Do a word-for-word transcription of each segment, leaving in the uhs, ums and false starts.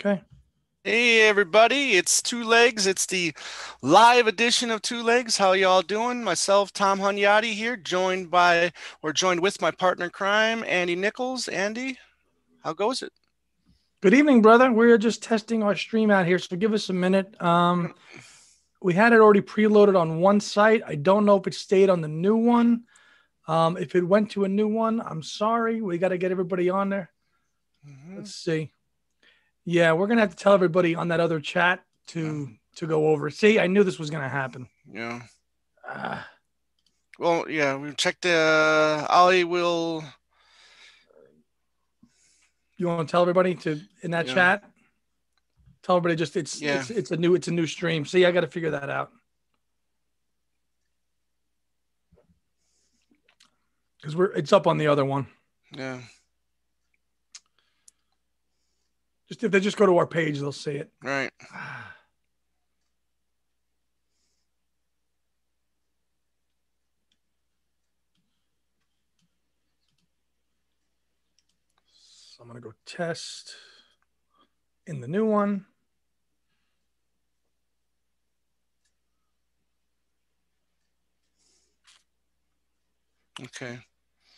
Okay. Hey everybody, it's Two Legs. It's the live edition of Two Legs. How y'all doing? Myself, Tom Hunyadi here, joined by or joined with my partner in crime, Andy Nichols. Andy, how goes it? Good evening, brother. We're just testing our stream out here, so give us a minute. Um, we had it already preloaded on one site. I don't know if it stayed on the new one. Um, if it went to a new one, I'm sorry. We got to get everybody on there. Mm-hmm. Let's see. Yeah, we're gonna have to tell everybody on that other chat to to go over. See, I knew this was gonna happen. Yeah. Uh, Well, yeah, we checked the Ollie will. you want to tell everybody to in that Yeah. chat? Tell everybody just it's Yeah. it's it's a new it's a new stream. See, I got to figure that out because we're it's up on the other one. Yeah. Just if they just go to our page, they'll see it. Right. So I'm gonna go test in the new one. Okay.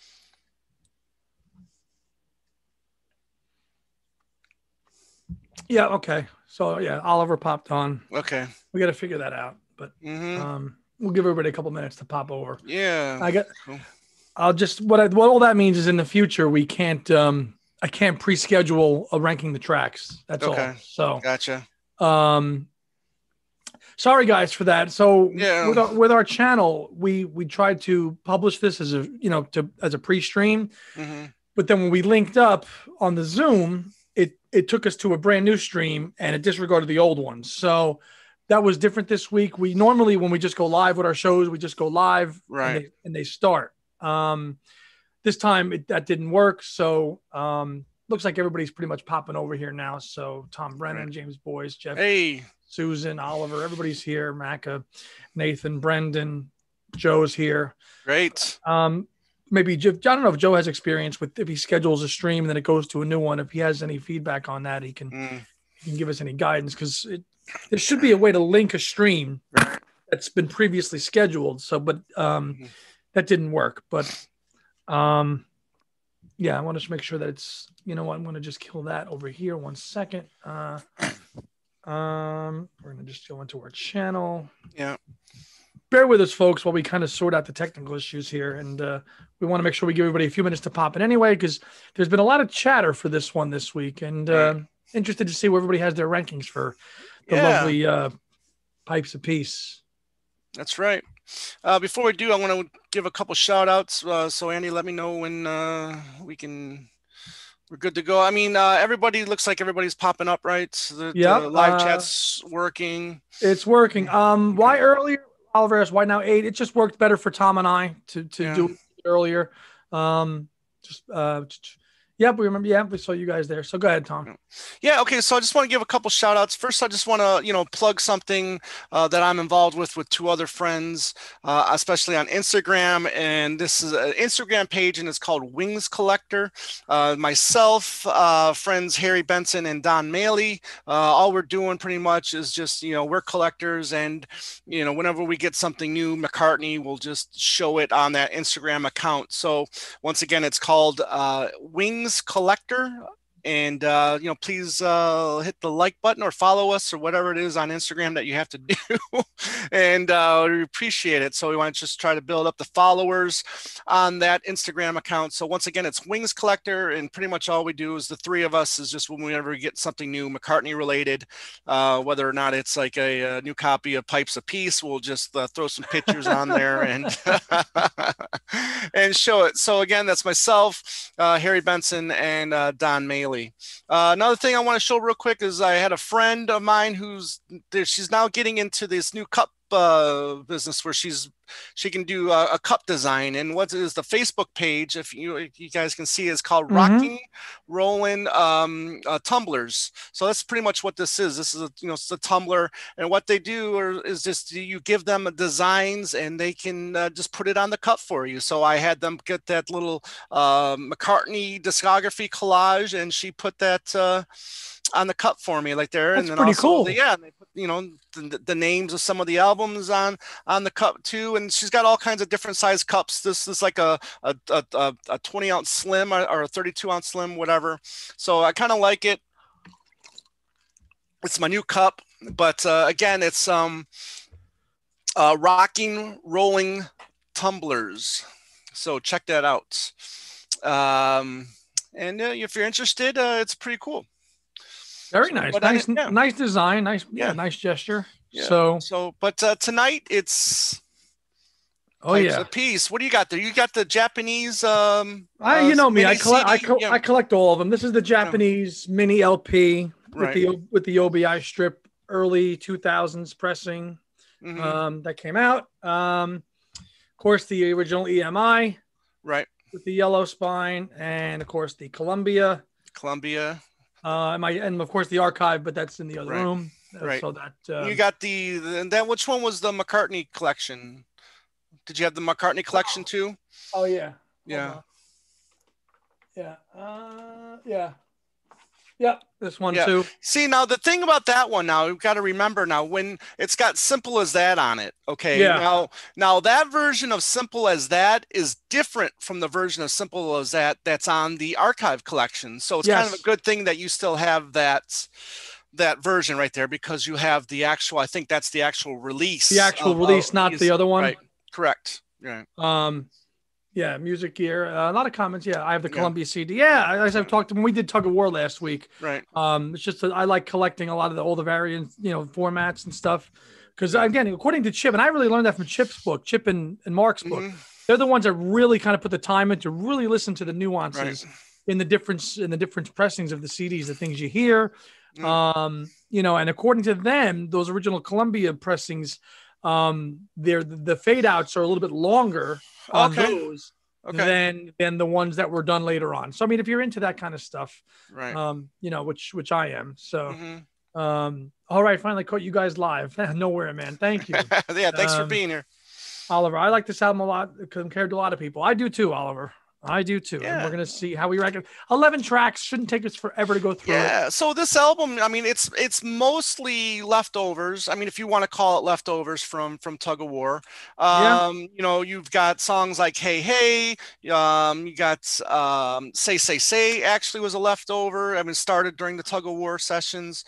Yeah. Okay. So yeah, Oliver popped on. Okay. We got to figure that out, but Mm-hmm. um, we'll give everybody a couple minutes to pop over. Yeah. I got. Cool. I'll just what I, what all that means is in the future we can't um I can't pre-schedule a ranking the tracks. That's Okay. all. So Gotcha. um sorry guys for that. So Yeah. with our with our channel, we we tried to publish this as a you know to as a pre-stream, Mm-hmm. but then when we linked up on the Zoom, it it took us to a brand new stream and it disregarded the old one. So that was different this week. We normally when we just go live with our shows, we just go live Right. and they and they start. Um, this time it, that didn't work. So um, looks like everybody's pretty much popping over here now. So Tom Brennan, Right. James Boyce, Jeff, Hey. Susan, Oliver, everybody's here. Macca, Nathan, Brendan, Joe's here. Great. Um, maybe Jeff, I don't know if Joe has experience with if he schedules a stream and then it goes to a new one. If he has any feedback on that, he can Mm. he can give us any guidance because there should be a way to link a stream that's been previously scheduled. So, but um, Mm-hmm. that didn't work. But um, yeah, I want to make sure that it's, you know what, I'm going to just kill that over here. One second. Uh, um, we're going to just go into our channel. Yeah. Bear with us, folks, while we kind of sort out the technical issues here. And uh, we want to make sure we give everybody a few minutes to pop in anyway, because there's been a lot of chatter for this one this week. And uh, Right. interested to see where everybody has their rankings for the Yeah. lovely uh, Pipes of Peace. That's right. Uh, before we do, I want to give a couple shout outs. Uh, so Andy, let me know when uh, we can, we're good to go. I mean, uh, everybody looks like everybody's popping up, right? So the, Yep, the live uh, chat's working. It's working. Um, why earlier, Oliver asked, why now eight? It just worked better for Tom and I to, to Yeah. do it earlier. Um, just, uh, Yep, we remember. Yeah, we saw you guys there. So go ahead, Tom. Yeah, okay. So I just want to give a couple shout outs. First, I just want to, you know, plug something uh, that I'm involved with with two other friends, uh, especially on Instagram. And this is an Instagram page, and it's called Wings Collector. Uh, myself, uh, friends Harry Benson and Don Maley. Uh, all we're doing pretty much is just, you know, we're collectors, and you know, whenever we get something new, McCartney will just show it on that Instagram account. So once again, it's called uh, Wings Collector, and uh, you know, please uh, hit the like button or follow us or whatever it is on Instagram that you have to do, and uh, we appreciate it. So we want to just try to build up the followers on that Instagram account. So once again, it's Wings Collector, and pretty much all we do is the three of us is just whenever we get something new McCartney related, uh, whether or not it's like a, a new copy of Pipes of Peace, we'll just uh, throw some pictures on there and and show it. So again, that's myself, uh, Harry Benson, and uh, Don Maley. Uh, another thing I want to show real quick is I had a friend of mine who's there. She's now getting into this new cup uh, business where she's she can do a, a cup design. And what is the Facebook page, if you if you guys can see, is called Mhm. Rocking Rolling um, uh, Tumblers. So that's pretty much what this is. This is a, you know, it's a tumbler, and what they do are, is just you give them designs and they can uh, just put it on the cup for you. So I had them get that little uh, McCartney discography collage, and she put that uh, on the cup for me, like there, That's and then pretty also, cool. the, yeah, and they put, you know, the, the names of some of the albums on on the cup too, and she's got all kinds of different size cups. This is like a a, a, a twenty ounce slim or a thirty-two ounce slim, whatever. So I kind of like it. It's my new cup, but uh, again, it's um, uh, rocking rolling tumblers. So check that out. Um, and uh, if you're interested, uh, it's pretty cool. Very so, nice, nice, I, yeah. nice design, nice, yeah, yeah nice gesture. Yeah. So, so, but uh, tonight it's. Oh yeah, a piece. What do you got there? You got the Japanese. Um, I, you know me, I collect, I, co- yeah. I collect all of them. This is the Japanese yeah. mini L P with right. the with the O B I strip, early two thousands pressing mm-hmm. um, that came out. Um, of course, the original E M I, right, with the yellow spine, and of course the Columbia. Columbia. Uh, my and of course the archive, but that's in the other right. room. Uh, right. So that um, you got the, the and then which one was the McCartney collection? Did you have the McCartney collection too? Oh yeah. Yeah. Yeah. Uh, yeah. Yep. This one yeah. too. See, now the thing about that one, now we've got to remember now when it's got Simple as That on it. Okay. Yeah. Now, now that version of Simple as That is different from the version of Simple as That that's on the archive collection. So it's yes. kind of a good thing that you still have that. that version right there, because you have the actual, I think that's the actual release. The actual of, release, of, not the other one. Right. Correct. Yeah. Um, yeah, music gear. Uh, a lot of comments. Yeah, I have the Columbia yeah. C D. Yeah, as I've talked to when we did Tug of War last week. Right. Um, it's just that I like collecting a lot of the all the variants, you know, formats and stuff. Because again, according to Chip, and I really learned that from Chip's book, Chip and, and Mark's book. Mm-hmm. They're the ones that really kind of put the time in to really listen to the nuances right. in the difference in the different pressings of the C Ds, the things you hear. Mm-hmm. Um, you know, and according to them, those original Columbia pressings. Um, they're the fade outs are a little bit longer on okay. those okay. than than the ones that were done later on. So I mean, if you're into that kind of stuff, right? Um, you know, which which I am. So, mm-hmm. um, all right, finally caught you guys live. Nowhere, man. Thank you. yeah, thanks um, for being here, Oliver. I like this album a lot compared to a lot of people. I do too, Oliver. I do too. Yeah. And we're going to see how we rank it. eleven tracks shouldn't take us forever to go through yeah. it. So this album, I mean, it's it's mostly leftovers. I mean, if you want to call it leftovers from from Tug of War. Um, yeah. You know, you've got songs like Hey Hey. Um, you got um, Say Say Say actually was a leftover. I mean, started during the Tug of War sessions.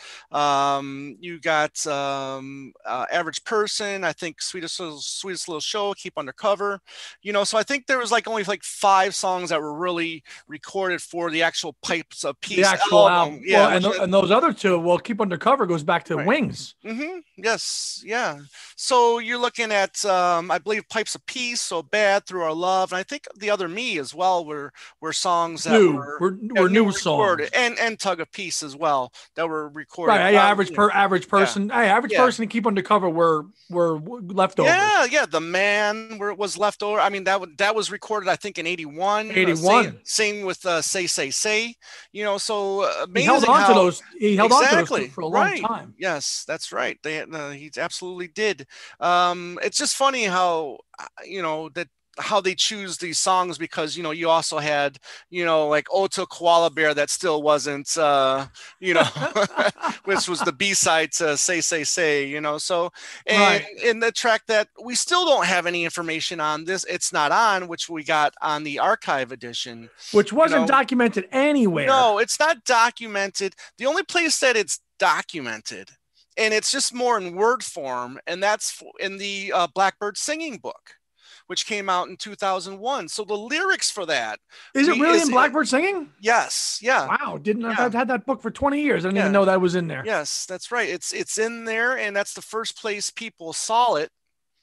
Um, you got um, uh, Average Person. I think Sweetest Little, Sweetest Little Show, Keep Undercover. You know, so I think there was like only like five songs that were really recorded for the actual Pipes of Peace. The actual album. album. Yeah. Well, and, th- and those other two, well, Keep Undercover goes back to right. Wings. Mm-hmm. Yes. Yeah. So you're looking at, um, I believe Pipes of Peace, So Bad, Through Our Love. And I think The Other Me as well were, were songs that new. were, were, were new, new songs. And, and Tug of Peace as well that were recorded. Right. Yeah, um, average per average person. Yeah. Hey, average yeah. person and Keep Undercover were, were leftovers. Yeah. Yeah. The Man where it was leftover. I mean, that, w- that was recorded, I think in eighty-one. eighty-one. Uh, same, same with uh, Say Say Say, you know, so uh, he held on how, to those. He held exactly, on to those for a long right. time. Yes, that's right. They uh, he absolutely did. Um, it's just funny how you know that how they choose these songs, because you know you also had you know like Ota Koala Bear that still wasn't uh, you know which was the B-side to Say Say Say, you know. So and right. in the track that we still don't have any information on, this It's Not On, which we got on the archive edition, which wasn't you know, documented anywhere. No, it's not documented. The only place that it's documented, and it's just more in word form, and that's in the uh, Blackbird Singing Book, which came out in two thousand one. So the lyrics for that. Is it really is, in Blackbird Singing? Yes. Yeah. Wow. Didn't yeah. I've had that book for twenty years. I didn't yeah. even know that was in there. Yes, that's right. It's, it's in there, and that's the first place people saw it.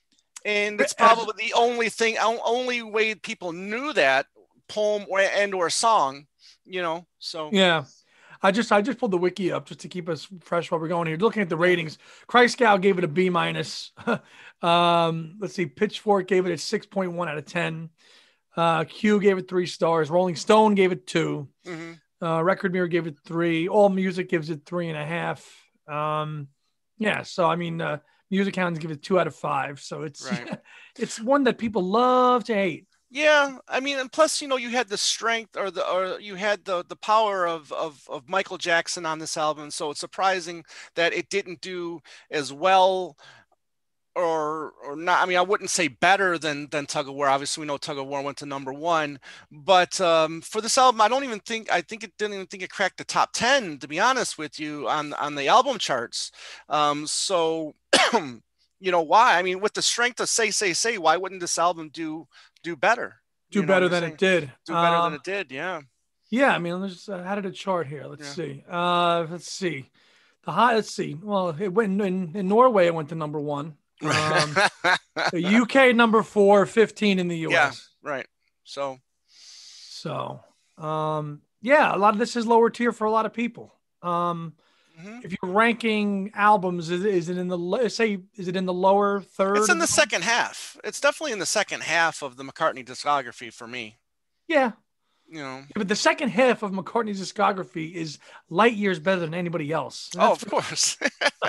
And it's probably the only thing, only way people knew that poem or, and or song, you know, so. Yeah. I just I just pulled the wiki up just to keep us fresh while we're going here. Looking at the ratings, Christgau gave it a B minus. um, let's see, Pitchfork gave it a six point one out of ten. Uh, Q gave it three stars. Rolling Stone gave it two. Mm-hmm. Uh, Record Mirror gave it three. All Music gives it three and a half. Um, yeah, so I mean, uh, Music Hounds give it two out of five. So it's right. it's one that people love to hate. Yeah, I mean, and plus, you know, you had the strength or the or you had the the power of of of Michael Jackson on this album, so it's surprising that it didn't do as well or or not. I mean, I wouldn't say better than than Tug of War. Obviously, we know Tug of War went to number one, but um, for this album, I don't even think I think it didn't even think it cracked the top ten. To be honest with you, on on the album charts. Um, so, you know why? I mean, with the strength of Say Say Say, why wouldn't this album do do better? Do You know, better you're than it saying did. do better than Um, it did. Yeah, yeah, I mean, let's uh, how did it chart here? Let's yeah. see. Uh, let's see. The high. Let's see. Well, it went in, in Norway. It went to number one. Um, the U K number four, fifteen in the U S. Yeah, right. So, so um, yeah, a lot of this is lower tier for a lot of people. Um, mm-hmm. If you're ranking albums, is, is it in the say? Is it in the lower third? It's in the second half. It's definitely in the second half of the McCartney discography for me. Yeah. You know, yeah, but the second half of McCartney's discography is light years better than anybody else. Oh, of course.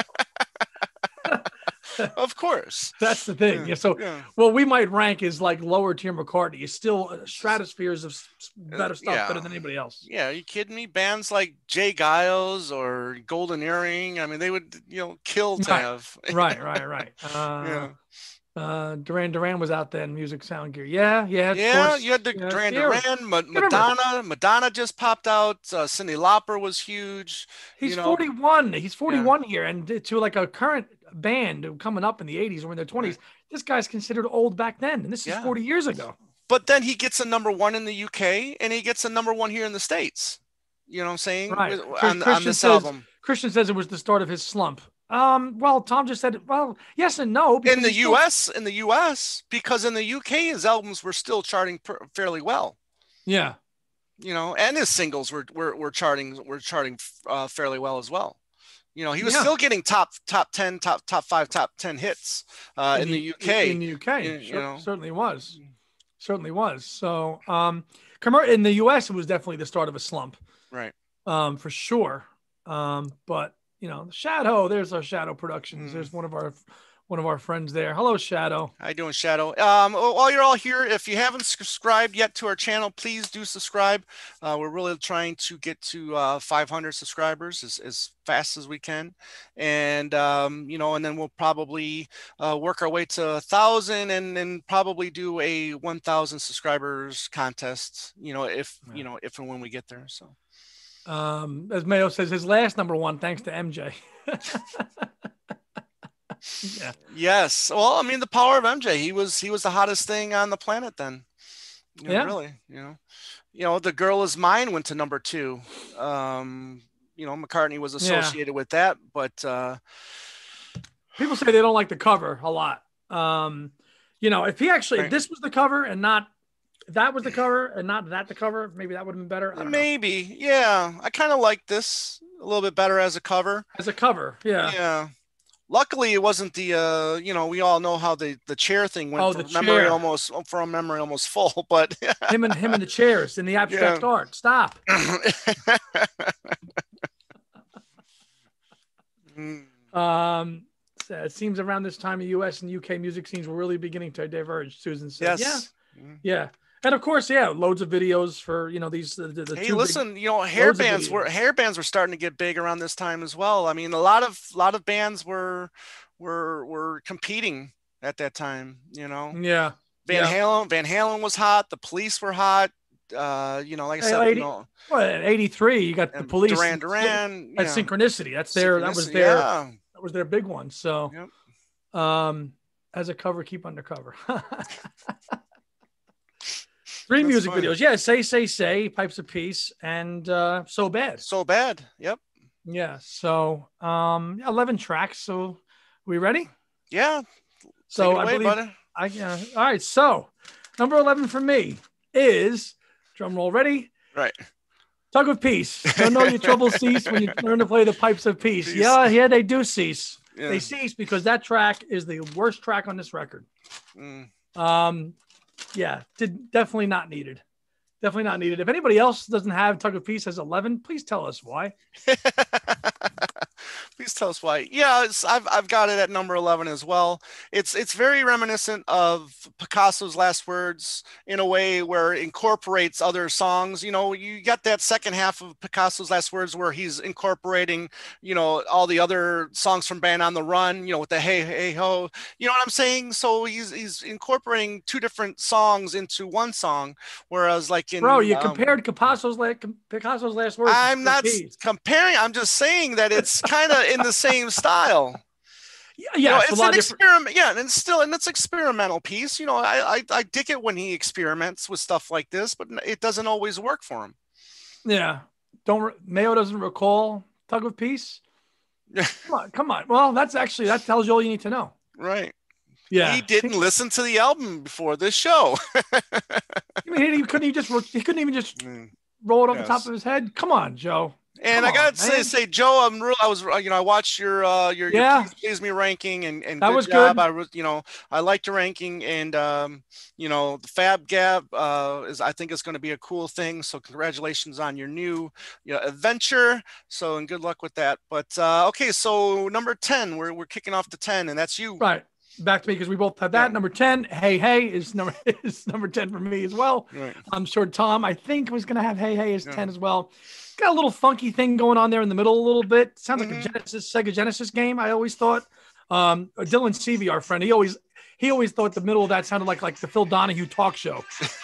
Of course. That's the thing. Yeah. yeah so, yeah. Well, we might rank as like lower tier McCartney. It's still stratospheres of better stuff, yeah. better than anybody else. Yeah. Are you kidding me? Bands like Jay Giles or Golden Earring. I mean, they would, you know, kill to right. have. right, right, right. Uh, yeah. Uh, Duran Duran was out there in Music Sound Gear. Yeah, yeah. Yeah, course. you had the yeah, Duran Duran, Ma- Madonna. Madonna just popped out. Uh, Cyndi Lauper was huge. He's you know. forty-one. He's forty-one yeah. here, and to like a current band coming up in the eighties or in their twenties, right. this guy's considered old back then, and this is yeah. forty years ago. But then he gets a number one in the U K, and he gets a number one here in the States. You know what I'm saying? Right. With, on, on this says, album. Christian says it was the start of his slump. Um, well, Tom just said, well, yes and no. In the U S, still... in the U S, because in the U K, his albums were still charting per- fairly well. Yeah. You know, and his singles were were, were charting were charting uh, fairly well as well. You know, he was yeah. still getting top top ten, top top five, top ten hits uh, in, in the, the U K. In the U K, you, sure, you know. certainly was, certainly was. So, um, in the U S, it was definitely the start of a slump, right? Um, for sure. Um, but you know, Shadow. There's our Shadow Productions. Mm. There's one of our one of our friends there. Hello, Shadow. How you doing, Shadow? Um, while you're all here, if you haven't subscribed yet to our channel, please do subscribe. Uh, we're really trying to get to uh, five hundred subscribers as, as fast as we can, and um, you know, and then we'll probably uh, work our way to a thousand, and then probably do a one thousand subscribers contest. You know, if yeah. you know, if and when we get there. So. Um, as Mayo says, his last number one, thanks to M J. yeah. Yes. Well, I mean, the power of M J. He was he was the hottest thing on the planet then. You know, yeah. Really. You know. You know, The Girl Is Mine went to number two. Um, you know, McCartney was associated yeah. with that, but uh, people say they don't like the cover a lot. Um, you know, if he actually, right. if this was the cover and not. If that was the cover and not that the cover, maybe that would have been better. I maybe. Know. Yeah. I kind of like this a little bit better as a cover. As a cover. Yeah. Yeah. Luckily it wasn't the, uh, you know, we all know how the, the chair thing went oh, from the memory chair. almost from memory almost full, but him and him and the chairs in the abstract yeah. art. Stop. um, it seems around this time, the U S and U K music scenes were really beginning to diverge. Susan said, yes. yeah. Yeah. And of course, yeah, loads of videos for, you know, these, the, the hey, two listen, big, you know, hair bands were, hair bands were starting to get big around this time as well. I mean, a lot of, a lot of bands were, were, were competing at that time, you know? Yeah. Van yeah. Halen, Van Halen was hot. The Police were hot. Uh, you know, like I said, eighty, you know, well, at eighty-three, you got the Police. Duran Duran. At Synchronicity. That's their, that was their, yeah. that was their big one. So, yep. um, as a cover, keep undercover. Three That's music funny. videos. Yeah. Say, Say, Say, Pipes of Peace, and uh, So Bad. So Bad. Yep. Yeah. So um, eleven tracks. So we ready? Yeah. So away, I believe buddy. I uh, all right. So number eleven for me is, drum roll, ready? Right. Tug of Peace. Don't know your troubles cease when you learn to play the Pipes of Peace. Peace. Yeah, yeah, they do cease. Yeah. They cease because that track is the worst track on this record. Mm. Um, yeah, did definitely not needed. Definitely not needed. If anybody else doesn't have Tug of Peace as eleven, please tell us why. Please Please tell us why. Yeah, it's, I've I've got it at number eleven as well. It's it's very reminiscent of Picasso's Last Words in a way where it incorporates other songs. You know, you got that second half of Picasso's Last Words where he's incorporating, you know, all the other songs from Band on the Run, you know, with the hey hey ho. You know what I'm saying? So he's he's incorporating two different songs into one song, whereas like in Bro, you um, compared Picasso's last Picasso's Last Words. I'm not comparing. I'm just saying that it's kind of in the same style. Yeah, you know, it's, it's an experiment. Yeah, and it's still and it's experimental piece. You know, I, I I dig it when he experiments with stuff like this, but it doesn't always work for him. Yeah, don't Mayo doesn't recall Tug of Peace. Come on, come on. Well, that's actually that tells you all you need to know. Right. Yeah. He didn't he, listen to the album before this show. I mean, he couldn't even just he couldn't even just roll it off yes. the top of his head. Come on, Joe. And Come I got on, to say, say, Joe, I'm real. I was, you know, I watched your, uh, your, yeah. your Please, Please Me ranking, and, and that good was job. good. I was, you know, I liked your ranking, and um, you know, the Fab Gap uh, is, I think, is going to be a cool thing. So congratulations on your new, you know, adventure. So and good luck with that. But uh, okay, so number ten, we're we're kicking off to ten, and that's you. Right. Back to me because we both had that. Yeah. Number ten, Hey Hey is number is number ten for me as well. Right. I'm sure Tom, I think, was going to have Hey Hey as yeah. ten as well. Got a little funky thing going on there in the middle a little bit. Sounds mm-hmm. like a Genesis, Sega Genesis game. I always thought. Um, Dylan Seavey, our friend, he always he always thought the middle of that sounded like like the Phil Donahue talk show.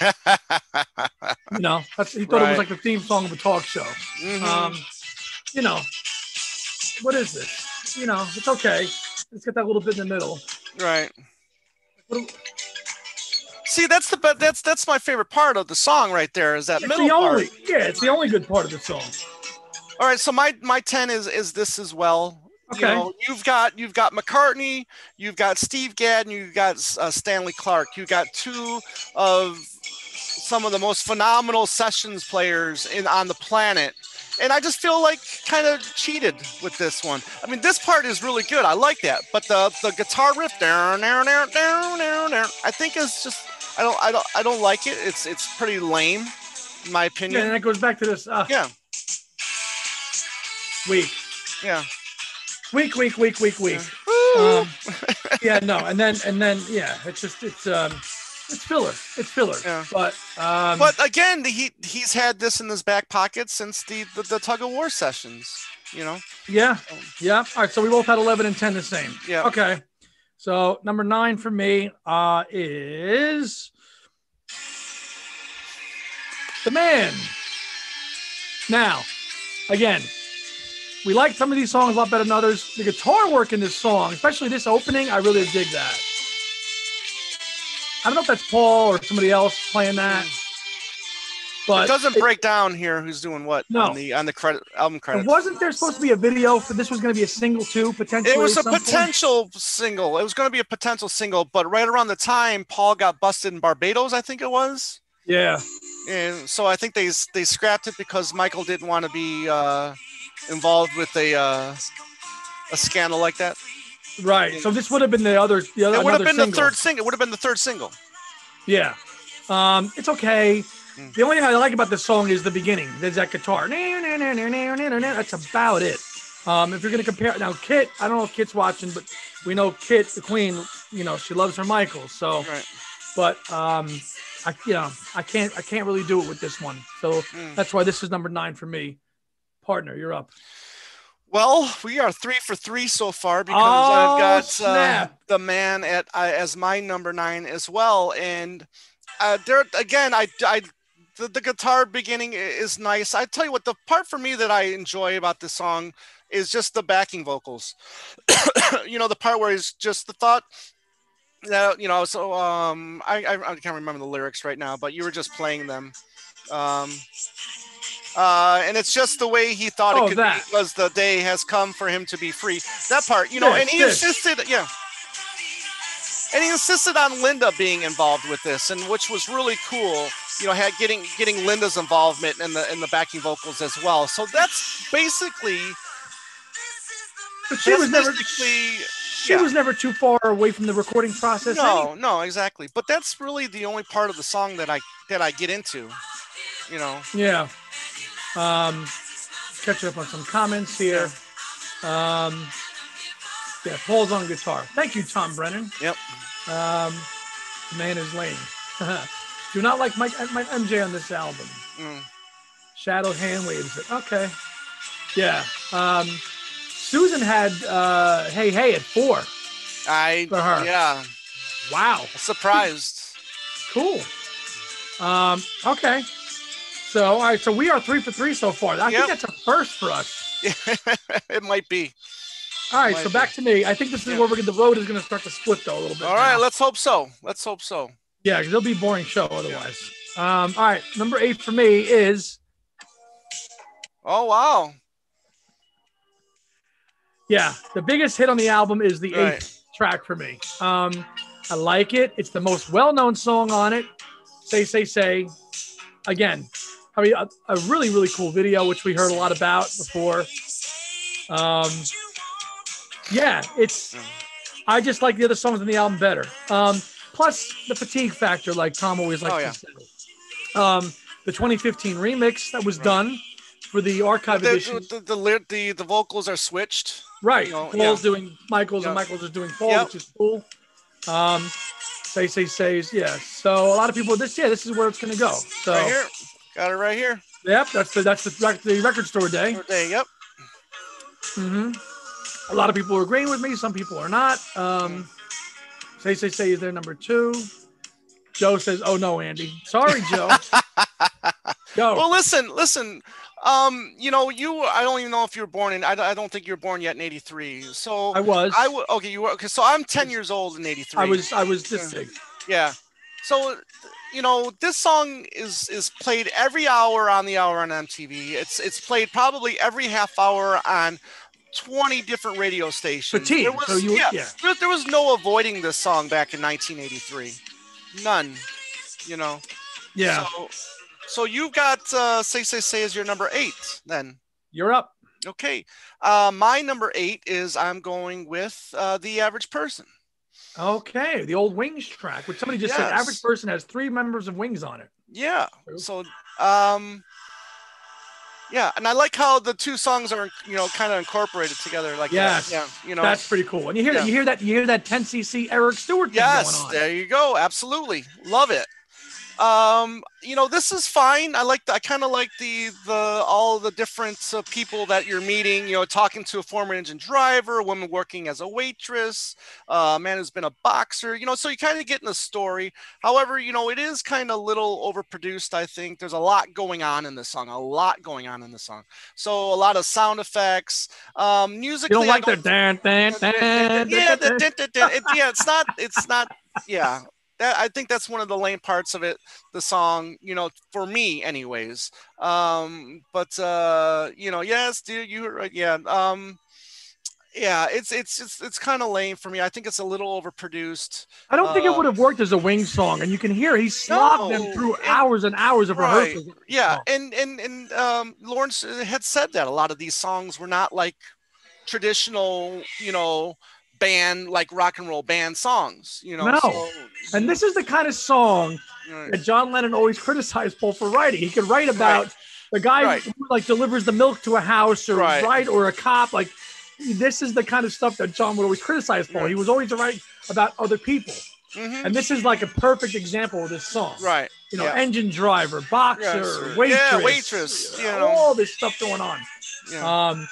you know, that's, he thought right. it was like the theme song of a talk show. Mm-hmm. Um, you know, what is this? You know, it's okay. Let's get that little bit in the middle. Right. What, See, that's the that's that's my favorite part of the song right there. Is that it's middle the only, part? Yeah, it's the only good part of the song. All right, so my my ten is is this as well. Okay. You know, you've got you've got McCartney, you've got Steve Gadd, and you've got uh, Stanley Clarke. You've got two of some of the most phenomenal sessions players in on the planet. And I just feel like kind of cheated with this one. I mean, this part is really good. I like that, but the the guitar riff down, down, down, down, down, down, I think is just I don't I don't I don't like it. It's it's pretty lame, in my opinion. Yeah, and that goes back to this. Uh, yeah. Weak. Yeah. Weak, weak, weak, weak, weak. Yeah. Um, yeah, no, and then and then yeah, it's just it's um. It's filler. It's filler. Yeah. But um, but again, he he's had this in his back pocket since the, the the tug of war sessions. You know. Yeah. Yeah. All right. So we both had eleven and ten the same. Yeah. Okay. So number nine for me uh, is The Man. Now, again, we like some of these songs a lot better than others. The guitar work in this song, especially this opening, I really dig that. I don't know if that's Paul or somebody else playing that, but it doesn't it, break down here who's doing what no. on the on the credit album credits. Wasn't there supposed to be a video for this? Was going to be a single too, potentially? It was a potential point? single. It was going to be a potential single, but right around the time Paul got busted in Barbados, I think it was. Yeah. And so I think they they scrapped it because Michael didn't want to be uh, involved with a uh, a scandal like that. Right. So this would have been the other. The other. It would have been single. the third single. It would have been the third single. Yeah. Um, it's okay. Mm. The only thing I like about this song is the beginning. There's that guitar. That's about it. Um, if you're going to compare now, Kit, I don't know if Kit's watching, but we know Kit, the Queen, you know, she loves her Michael. So, right. but um, I, you know, I can't, I can't really do it with this one. So mm. that's why this is number nine for me. Partner, you're up. Well, we are three for three so far because oh, I've got uh, The Man at uh, as my number nine as well. And uh, there again, I, I the, the guitar beginning is nice. I tell you what, the part for me that I enjoy about this song is just the backing vocals. You know, the part where it's just the thought that, you know, so um, I, I I can't remember the lyrics right now, but you were just playing them. Um, Uh, and it's just the way he thought oh, it could that. be because the day has come for him to be free. That part, you know, this, and he this. insisted, yeah. And he insisted on Linda being involved with this, and which was really cool. You know, had getting getting Linda's involvement in the in the backing vocals as well. So that's basically. But she was never. She yeah. was never too far away from the recording process. No, anyway. no, exactly. But that's really the only part of the song that I that I get into. You know. Yeah. Um, catch up on some comments here. Um, yeah, Paul's on guitar. Thank you, Tom Brennan. Yep. Um, the man is lame. Do not like Mike, Mike M J on this album. Mm. Shadow hand waves it. Okay. Yeah. Um, Susan had uh, Hey Hey at four. I for her. Yeah. Wow. Surprised. Cool. Um, okay. So all right. So we are three for three so far. I Yep. think that's a first for us. It might be. All right. Might So back be. to me. I think this is Yeah. where we're gonna, the road is going to start to split though a little bit. All now. right. Let's hope so. Let's hope so. Yeah, because it'll be a boring show otherwise. Um, all right. Number eight for me is. Oh, wow. Yeah, the biggest hit on the album is the Right. eighth track for me. Um, I like it. It's the most well-known song on it. Say, say, say. Again, I mean, a, a really, really cool video, which we heard a lot about before. Um, yeah, it's. I just like the other songs on the album better. Um, plus the fatigue factor, like Tom always likes Oh, yeah. to say. Um, the twenty fifteen remix that was Right. done for the archive The, edition. the, the, the, the, the vocals are switched. Right. You know, Paul's yeah. doing Michael's and Yep. Michael's is doing Paul, Yep. which is cool. Um, say, say, says, yeah. So a lot of people, this, yeah, this is where it's going to go. So, Right here. Got it right here. yep, that's the, that's the, rec- the record store day. Birthday, yep. hmm A lot of people are agreeing with me. Some people are not. Um, say, say, say is their number two. Joe says, oh no, Andy. Sorry, Joe. Go. Well, listen, listen. Um, you know, you. I don't even know if you were born in. I, don't- I don't think you were born yet in eighty-three. So I was. I w- Okay, you were. Okay, so I'm ten years old in eighty-three. I was, I was this big. Yeah. So, you know, this song is is played every hour on the hour on M T V. It's it's played probably every half hour on twenty different radio stations. Fatigue. There was, So you- yeah, yeah. There, there was no avoiding this song back in nineteen eighty-three. None. You know. Yeah. So, so you've got uh, Say Say Say as your number eight then. You're up. Okay. Uh, my number eight is I'm going with uh, The Average Person. Okay. The old Wings track, which somebody just said, Yes. average person has three members of Wings on it. Yeah. True. So, um, yeah, and I like how the two songs are, you know, kind of incorporated together like Yes. that. Yeah. You know. That's pretty cool. And you hear Yeah. that, you hear that, you hear that ten C C Eric Stewart thing Yes. going on. There you go. Absolutely. Love it. Um, you know, this is fine. I like the, I kind of like the the all the different uh, people that you're meeting. You know, talking to a former engine driver, a woman working as a waitress, uh, a man who's been a boxer. You know, so you kind of get in the story. However, you know, it is kind of a little overproduced. I think there's a lot going on in this song. A lot going on in the song. So a lot of sound effects. Um, You musically, don't like I the dan, dan, dan, yeah, dan, the, dan. dun, dun, dun. It, yeah, it's not, it's not, yeah. That, I think that's one of the lame parts of it, the song, you know, for me anyways. Um, but, uh, you know, yes, dude, you were right. Yeah. Um, yeah, it's, it's, it's, it's kind of lame for me. I think it's a little overproduced. I don't think it Uh, would have worked as a Wings song. And you can hear he slogged them No, through and- hours and hours of Right. rehearsals. Yeah. And, and, and, um, Lawrence had said that a lot of these songs were not like traditional, you know, band, like rock and roll band songs, you know. No. So, And this is the kind of song right. that John Lennon always criticized Paul for writing. He could write about the guy Right. who like delivers the milk to a house or Right. right or a cop. Like this is the kind of stuff that John would always criticize Paul. Right. He was always writing about other people. Mhm. And this is like a perfect example of this song. Right. You know, Yeah. engine driver, boxer, Yes. waitress, Yeah, waitress, you know. all this stuff going on. Yeah. Um,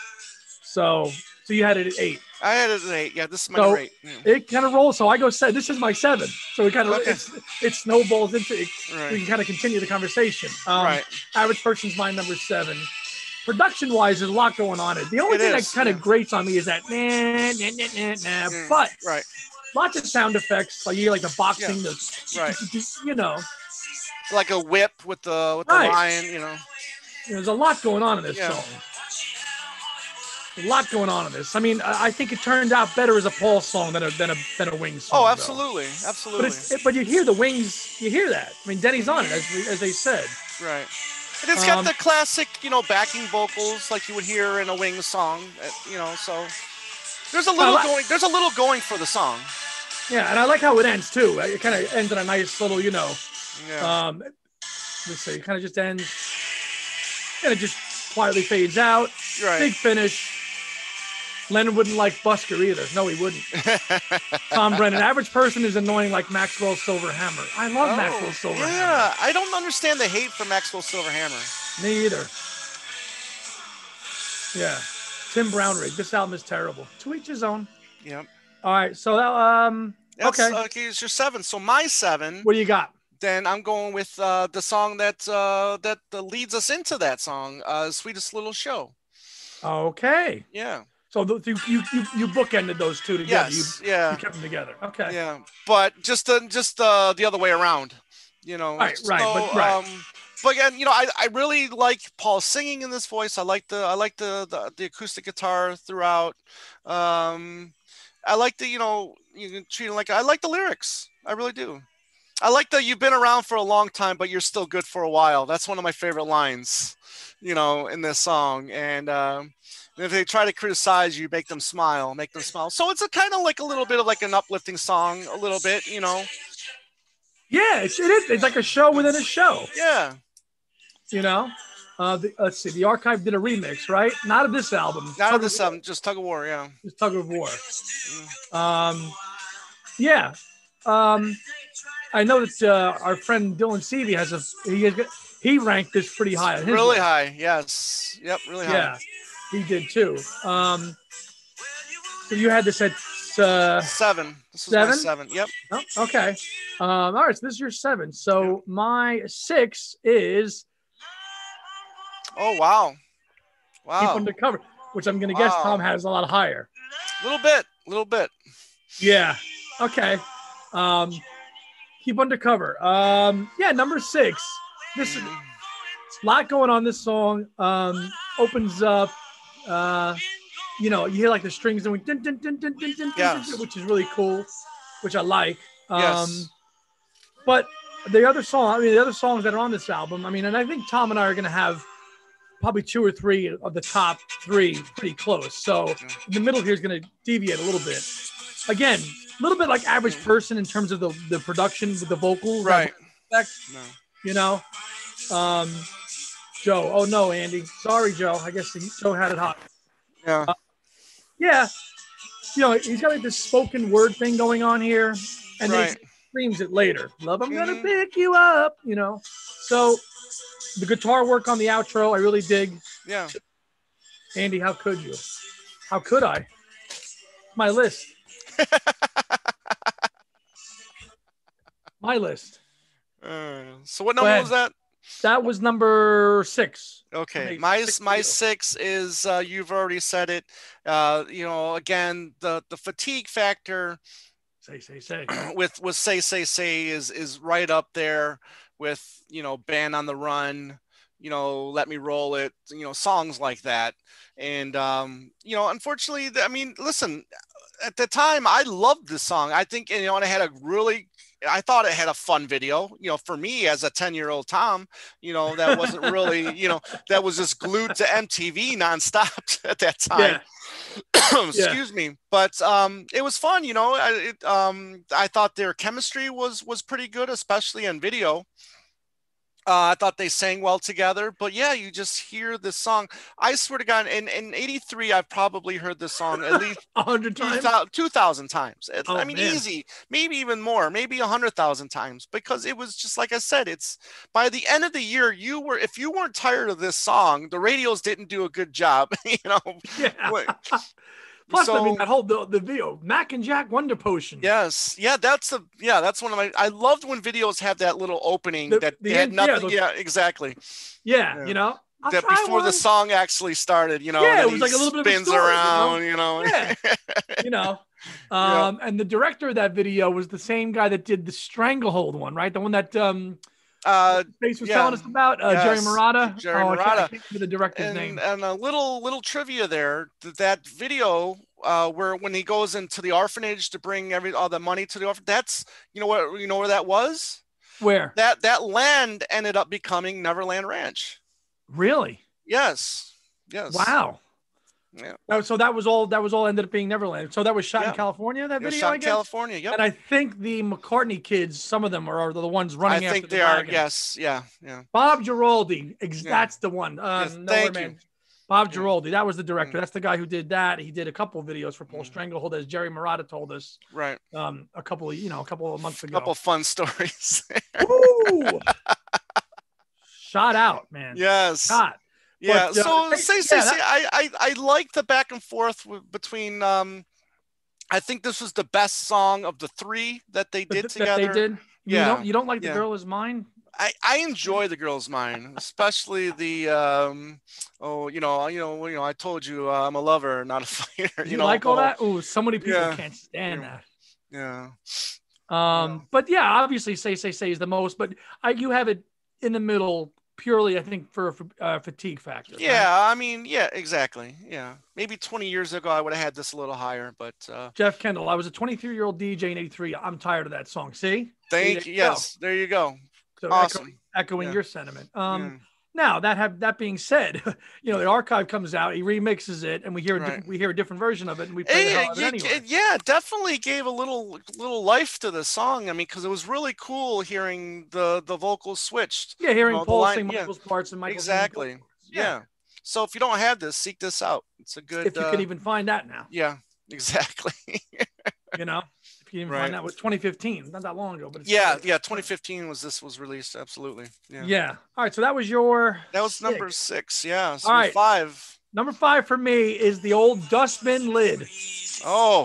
so so you had it at eight. I had it at eight. Yeah, this is my So- rate. Yeah. It kind of rolls. So I go seven. This is my seven. So it kind of Okay. it's, it snowballs into it. We Right. can kind of continue the conversation. Um, Right. Average person's my number seven. Production wise, there's a lot going on. It. The only It thing is, that kind of yeah. grates on me is that nah, nah, nah, nah, nah. Mm, But right. lots of sound effects. Like you hear like the boxing, the Right. you know, Like a whip with the with the Right. lion, you know. there's a lot going on in this Yeah. song. A lot going on in this. I mean, I I think it turned out better as a Paul song than a than a than a Wings song. Oh, though. absolutely, But absolutely. it's it, but you hear the Wings, you hear that. I mean, Denny's on it as we, as they said. Right. And it's got Um, the classic, you know, backing vocals like you would hear in a Wings song, uh, you know. So there's a little I li- going. There's a little going for the song. Yeah, and I like how it ends too. It kind of ends in a nice little, you know, Yeah. um, let's see, it kind of just ends, and it just quietly fades out. right. Big finish. Lennon wouldn't like Busker either. No, he wouldn't. Tom Brennan. Average person is annoying like Maxwell Silverhammer. I love oh, Maxwell Silverhammer. Yeah, I don't understand the hate for Maxwell Silverhammer. Me either. Yeah. Tim Brownrigg. This album is terrible. To each his own. Yep. All right. So, um, That's, okay. Okay, it's your seven. So my seven. What do you got? Then I'm going with uh, the song that uh, that uh, leads us into that song, uh, "Sweetest Little Show." Okay. Yeah. So the, you you you you bookended those two together. Yes. You, yeah. You kept them together. Okay. Yeah, but just uh, just uh, the other way around, you know. Right. So, Right. But right. Um, but again, you know, I, I really like Paul singing in this voice. I like the I like the the, the acoustic guitar throughout. Um, I like the you know you can treat it like I like the lyrics. I really do. I like that you've been around for a long time, but you're still good for a while. That's one of my favorite lines, you know, in this song. And um, if they try to criticize you, make them smile, make them smile. So it's a kind of like a little bit of like an uplifting song, a little bit, you know. Yeah, it's, it is. It's like a show within a show. Yeah. You know, uh, the, let's see. The Archive did a remix, right? Not of this album. Not of this album, just Tug of War. Yeah. Just Tug of War. Mm. Um, yeah. Um, I know that uh, our friend Dylan Seavey has a he has, he ranked this pretty high. On his really list. high, yes, yep, really high. Yeah, he did too. Um, so you had this at uh, seven. This is seven. my seven. Yep. Oh, okay. Um, all right. So this is your seven. So yep. My six is. Oh wow! Wow. Keep Undercover, which I'm going to wow. guess Tom has a lot higher. A little bit, a little bit. Yeah. Okay. Um. Keep Undercover. Um, yeah, number six. This is a lot going on. This song um, opens up. Uh, you know, you hear like the strings doing dun, dun, dun, dun, dun, dun, yes. dun, which is really cool, which I like. Um, yes. But the other song, I mean, the other songs that are on this album, I mean, and I think Tom and I are going to have probably two or three of the top three pretty close. So the middle here is going to deviate a little bit. Again, a little bit like Average Person in terms of the, the production with the vocals. Right. No. You know? Um, Joe. Oh, no, Andy. Sorry, Joe. I guess he, Joe had it hot. Yeah. Uh, yeah. You know, he's got like this spoken word thing going on here. And right. then he screams it later. Love, I'm mm-hmm. going to pick you up. You know? So the guitar work on the outro, I really dig. Yeah. Andy, how could you? How could I? My list. My list. Uh, so what number was that? That was number six. Okay, my six my six is uh, you've already said it. Uh, you know, again, the the fatigue factor. Say say say. With with say say say is is right up there with you know Band on the Run. You know, Let Me Roll It. You know, songs like that. And um, you know, unfortunately, I mean, listen. At the time, I loved this song. I think, you know, and it had a really, I thought it had a fun video, you know, for me as a ten year old Tom, you know, that wasn't really, you know, that was just glued to M T V nonstop at that time. Yeah. Excuse yeah. me. But um, it was fun, you know, I, it, um, I thought their chemistry was, was pretty good, especially in video. Uh, I thought they sang well together, but yeah, you just hear this song. I swear to God, in, in eighty-three, I've probably heard this song at least a hundred times, two thousand times. Oh, I mean, man. easy, maybe even more, maybe a hundred thousand times, because it was just, like I said, it's by the end of the year, you were, if you weren't tired of this song, the radios didn't do a good job, you know? Yeah. Plus, so, I mean, that whole the, the video, Mac and Jack Wonder Potion. Yes, yeah, that's the yeah, that's one of my. I loved when videos have that little opening the, that the they had end, nothing. Yeah, those, yeah exactly. Yeah, yeah, you know, I'll that before one. the song actually started, you know, yeah, it was like a little bit of a spins story, around, you know. You know? Yeah, you know. Um, yeah. And the director of that video was the same guy that did the Stranglehold one, right? The one that um. Uh, Space was yeah. telling us about uh, yes. Jerry Murata. Jerry oh, Murata. I can't, I can't remember the director's and, name. And a little little trivia there. That, that video uh, where when he goes into the orphanage to bring every all the money to the orphanage. That's you know what you know where that was. Where that that land ended up becoming Neverland Ranch. Really? Yes. Yes. Wow. Yeah. Oh, so that was all. That was all ended up being Neverland. So that was shot yeah. in California. That it was video, shot I in guess? California. Yep. And I think the McCartney kids, some of them are, are the ones running. I after think the they are. wagon. Yes. Yeah. Yeah. Bob Giraldi. Ex- yeah. That's the one. Um, yes, thank Man. you. Bob Yeah. Giraldi, that was the director. Mm. That's the guy who did that. He did a couple of videos for Paul Mm. Stranglehold, as Jerry Marotta told us Right. um, a couple of, you know, a couple of months ago. Couple fun stories. Woo! Shot out, man. Yes. Shot. Yeah. But, uh, so hey, say yeah, say that- say I, I I like the back and forth w- between um I think this was the best song of the three that they did that together. they did. You Yeah, don't you don't like yeah. The Girl Is Mine? I, I enjoy The Girl's Mine, especially the um oh you know you know you know I told you uh, I'm a lover, not a fighter. You, You know like the all whole- that? Oh, so many people Yeah. can't stand Yeah. that. Yeah. Um, but yeah, obviously, say say say is the most. But I, you have it in the middle purely, I think, for a uh, fatigue factor. right? Yeah, I mean, yeah, exactly. Yeah, maybe twenty years ago I would have had this a little higher, but uh, Jeff Kendall. I was a twenty-three year old D J in eighty-three. I'm tired of that song. See? thank See, you. there you Yes, there you go. So Awesome. echoing, echoing Yeah. your sentiment. Um, Yeah. Now that have that being said, you know the archive comes out, he remixes it, and we hear a Right. different, we hear a different version of it, and we play the Hey, hell out of yeah, it anyway. yeah, definitely gave a little little life to the song. I mean, because it was really cool hearing the the vocals switched. Yeah, hearing know, the Paul line- sing yeah, Michael's parts and Michael sing Exactly. Bill's parts. Yeah. So if you don't have this, seek this out. It's a good. If you uh, can even find that now, Yeah. Exactly. you know, if you can even Right. find that, it was twenty fifteen, not that long ago, but it's yeah. still- Yeah. twenty fifteen was this was released. Absolutely. Yeah. Yeah. All right, so that was your That was number six. six. Yeah. So All right. five. Number five for me is the old dustbin lid. Oh.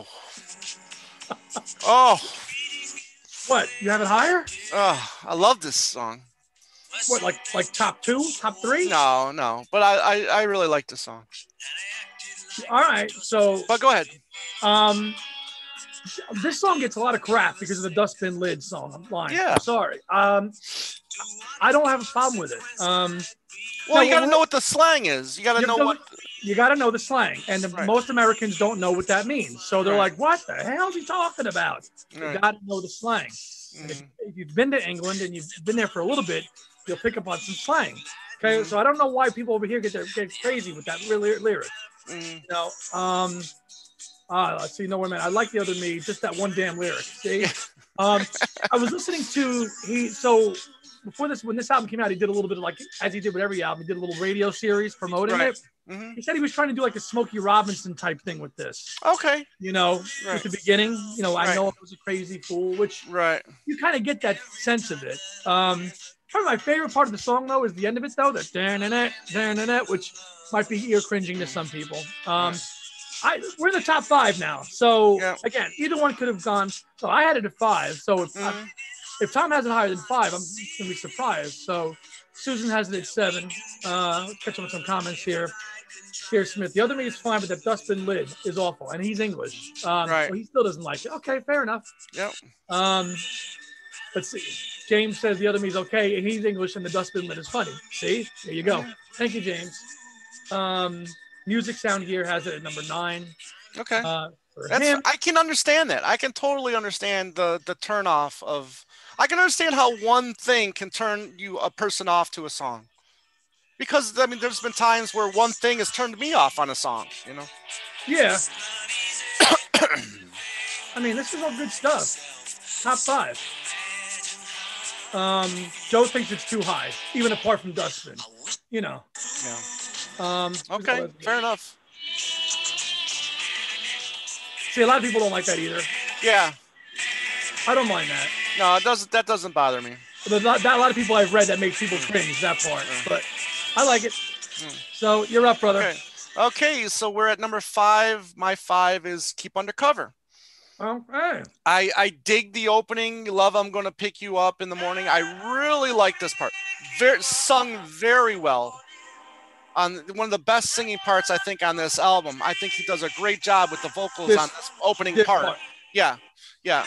Oh. What? You have it higher? Oh. I love this song. What, like like top two, top three? No, no. But I, I, I really like this song. All right, so But go ahead. um, this song gets a lot of crap because of the dustbin lid song line. Yeah. I'm sorry. Um, I don't have a problem with it. Um, Well, No, you got to well, know what the slang is. You got to you know know- what. you got to know the slang, and the, Right. most Americans don't know what that means. So they're Right. like, "What the hell is he talking about?" You Right. got to know the slang. And if, Mhm. if you've been to England and you've been there for a little bit, you'll pick up on some slang. Okay, Mhm. so I don't know why people over here get their, get crazy with that ly- lyric. Mhm. You know, um, ah, let's see, no wait a minute. I like the other me, just that one damn lyric. See, um, I was listening to he so before this when this album came out, he did a little bit of like as he did with every album, he did a little radio series promoting Right. it. Mhm. He said he was trying to do like a Smokey Robinson type thing with this. Okay. You know, Right. at the beginning, you know, I Right. know I was a crazy fool, which Right. you kind of get that sense of it. Um, probably my favorite part of the song though is the end of it though, that dan-na-na, dan-na-na, which might be ear cringing to some people. Um, Right. I we're in the top five now, so Yeah. again, either one could have gone. So I had it at five. So if Mhm. if Tom has it higher than five, I'm gonna be surprised. So Susan has it at seven. Uh, catch up with some comments here. Here, Smith. The other me is fine, but that dustbin lid is awful, and he's English, um, Right. so he still doesn't like it. Okay, fair enough. Yep. Um, let's see. James says the other me's okay, and he's English, and the dustbin lid is funny. See, there you go. Mhm. Thank you, James. Um, Music Sound Gear has it at number nine. Okay. Uh, for That's him, I can understand that. I can totally understand the the turn off of. I can understand how one thing can turn you a person off to a song. Because I mean, there's been times where one thing has turned me off on a song. You know. yeah. I mean, this is all good stuff. Top five. Um, Joe thinks it's too high, even apart from Dustbin. You know. Yeah. Um, Okay. Fair enough. See, a lot of people don't like that either. Yeah. I don't mind that. No, it doesn't. That doesn't bother me. There's not, not a lot of people I've read that makes people cringe, that part. But I like it. So you're up, brother. Okay. Okay. So we're at number five. My five is Keep Undercover. Okay. I, I dig the opening. Love, I'm gonna pick you up in the morning. I really like this part. Very sung very well. On one of the best singing parts I think on this album. I think he does a great job with the vocals This- on this opening this part. part. Yeah, yeah.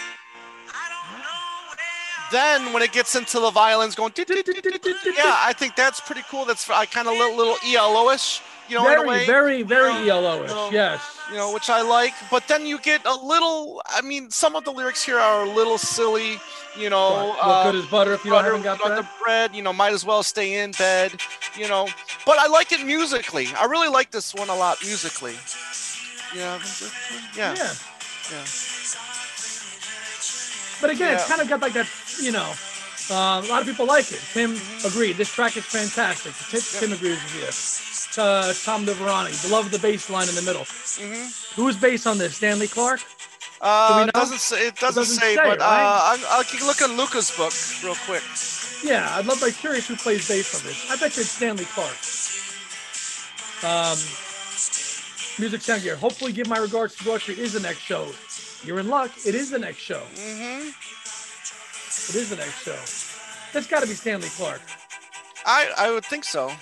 Then when it gets into the violins going, yeah, I think that's pretty cool. That's I kind of little, little E L O-ish, you know, in a Very, way. very, very know, E L O-ish. you know, Yes. You know, which I like, but then you get a little. I mean, some of the lyrics here are a little silly. You know, What, what uh, good is butter if you butter haven't got without that? the bread. You know, might as well stay in bed. You know, but I like it musically. I really like this one a lot musically. Yeah, yeah, Yeah. yeah. But again, it's Yeah. kind of got like that, you know, uh, a lot of people like it. Tim agreed. This track is fantastic. Tim, Tim agrees with you. uh, Tom Deverani. Love the bass line in the middle. Mm-hmm. Who was bass on this? Stanley Clark? Uh, it doesn't say, it doesn't, it doesn't say, say, but right? uh, I'll, I'll look at Luca's book real quick. Yeah, I'd love. I'm curious who plays bass on this. I bet you it's Stanley Clark. Um, Music Sound Gear. Hopefully, give my regards to Broad Street. Is the next show. You're in luck. It is the next show. Mm-hmm. It is the next show. That's got to be Stanley Clark. I I would think so.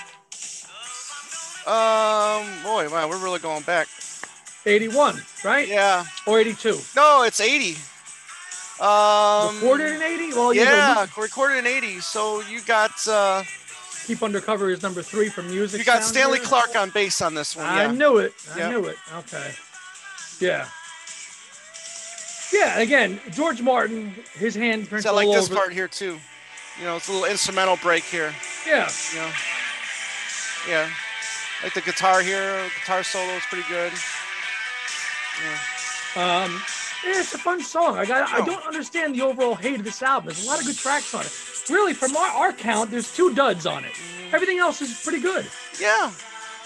Um, boy, wow, we're really going back. eighty-one, right? Yeah. Or eighty-two? No, it's eighty. Um, recorded in eighty? Well, yeah, you know, recorded in eighty. So you got uh, Keep Undercover is number three from Music. You got Sound Stanley here? Clark on bass on this one. I yeah. knew it. I yep. knew it. Okay. Yeah. Yeah. Again, George Martin, his hand. So I like this over. part here too. You know, it's a little instrumental break here. Yeah. You know. Yeah. Like the guitar here, guitar solo is pretty good. Yeah. Um, yeah, it's a fun song. I got. Oh. I don't understand the overall hate of this album. There's a lot of good tracks on it. Really, from our, our count, there's two duds on it. Mm. Everything else is pretty good. Yeah. yeah.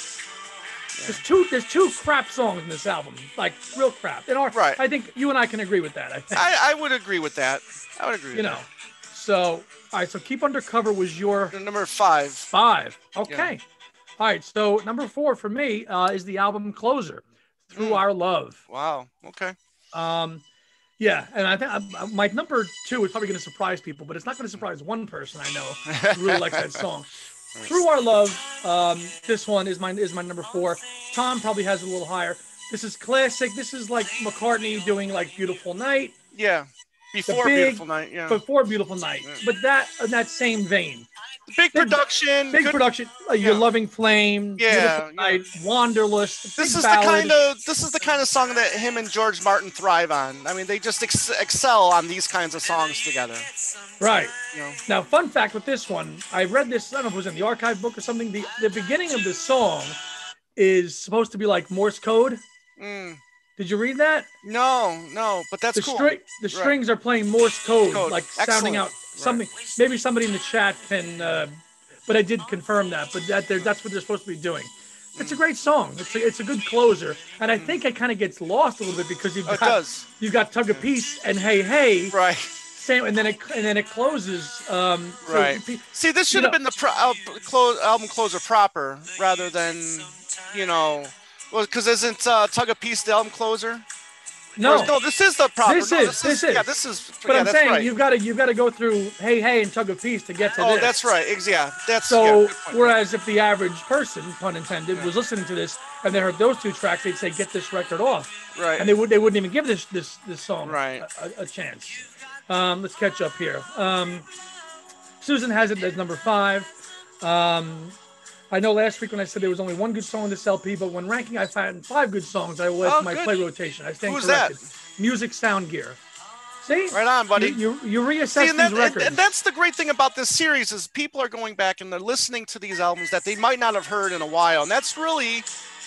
There's two. There's two crap songs in this album, like real crap. And our, right. I think you and I can agree with that. I think. I, I would agree with that. I would agree. With you know. That. So, all right. So, Keep Undercover was your number five. Five. Okay. Yeah. All right. So, number four for me uh, is the album Closer, Through mm. Our Love. Wow. Okay. Um, yeah, and I think uh, my number two is probably going to surprise people, but it's not going to surprise one person I know who really likes that song. Nice. Through Our Love. Um, this one is my is my number four. Tom probably has it a little higher. This is classic. This is like McCartney doing like Beautiful Night. Yeah. Before big, Beautiful Night, yeah. Before Beautiful Night, yeah. But that in that same vein. Big production. Big good, production. Uh, Your yeah. Loving Flame. Yeah. Night, yeah. Wanderlust. This is ballad. the kind of this is the kind of song that him and George Martin thrive on. I mean, they just ex- excel on these kinds of songs together. Right. You know. Now, fun fact with this one, I read this. I don't know if it was in the archive book or something. The the beginning of the song is supposed to be like Morse code. Mm. Did you read that? No, no, but that's the cool. Stri- the strings right. are playing Morse code, code. like Excellent. sounding out something. Right. Maybe somebody in the chat can, uh, but I did confirm that. But that that's what they're supposed to be doing. It's a great song. It's a, it's a good closer, and I think it kind of gets lost a little bit because you've got oh, it does. you've got Tug of Peace and Hey Hey. Right. Same, and then it and then it closes. Um, right. So, See, this should have been the pro- uh, close, album closer proper, rather than, you know, well, because isn't uh, Tug of Peace the album closer? No, no, this is the proper. This no, is this, this is, is. Yeah, this is. But yeah, I'm that's saying right. you've got to you've got to go through Hey Hey and Tug of Peace to get to oh, this. that's right. Yeah, that's so. Yeah, whereas if the average person, pun intended, yeah. was listening to this and they heard those two tracks, they'd say, "Get this record off." Right. And they would they wouldn't even give this this this song right. a, a chance. Um, let's catch up here. Um, Susan has it as number five. Um, I know last week when I said there was only one good song on this L P, but when ranking I found five good songs, I will add oh, to my good. play rotation. I stand Who's corrected. That? Music Sound Gear. See? Right on, buddy. You, you, you reassess See, and that, these records. And, and that's the great thing about this series is people are going back and they're listening to these albums that they might not have heard in a while. And that's really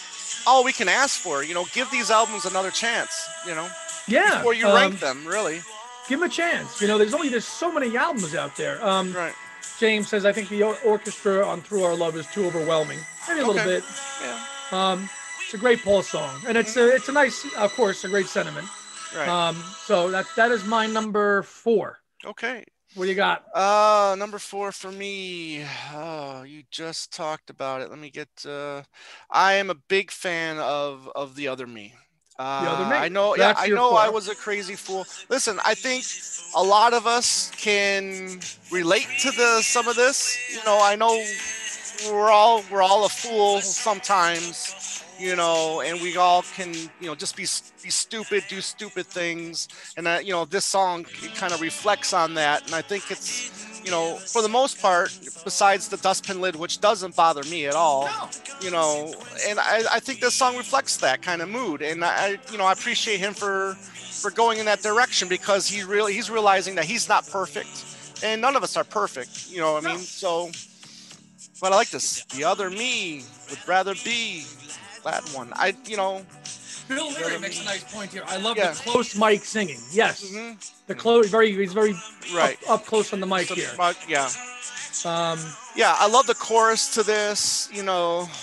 all we can ask for. You know, give these albums another chance, you know? Yeah. Before you um, rank them, really. Give them a chance. You know, there's only there's so many albums out there. Um, right. James says, I think the orchestra on Through Our Love is too overwhelming. Maybe a okay. little bit. Yeah. Um, it's a great Paul song. And it's a, it's a nice, of course, a great sentiment. Right. Um, so that that is my number four. Okay. What do you got? Uh, number four for me. Oh, you just talked about it. Let me get, uh, I am a big fan of, of The Other Me. Uh, the Other Me. I know, That's yeah, I know four. I was a crazy fool. Listen, I think a lot of us can relate to the some of this. You know, I know we're all we're all a fool sometimes, you know, and we all can, you know, just be be stupid, do stupid things, and that, you know, this song kind of reflects on that. And I think it's, you know, for the most part, besides the dustbin lid, which doesn't bother me at all, no. you know, and I, I think this song reflects that kind of mood. And I, you know, I appreciate him for for going in that direction because he really he's realizing that he's not perfect, and none of us are perfect, you know what I mean? So, but I like this. The Other Me would rather be that one. I, you know. Bill Leary makes a nice point here. I love yeah. the close mic singing. Yes, mm-hmm. the close, very, he's very right up, up close on the mic so, here. Uh, yeah, um, yeah. I love the chorus to this. You know,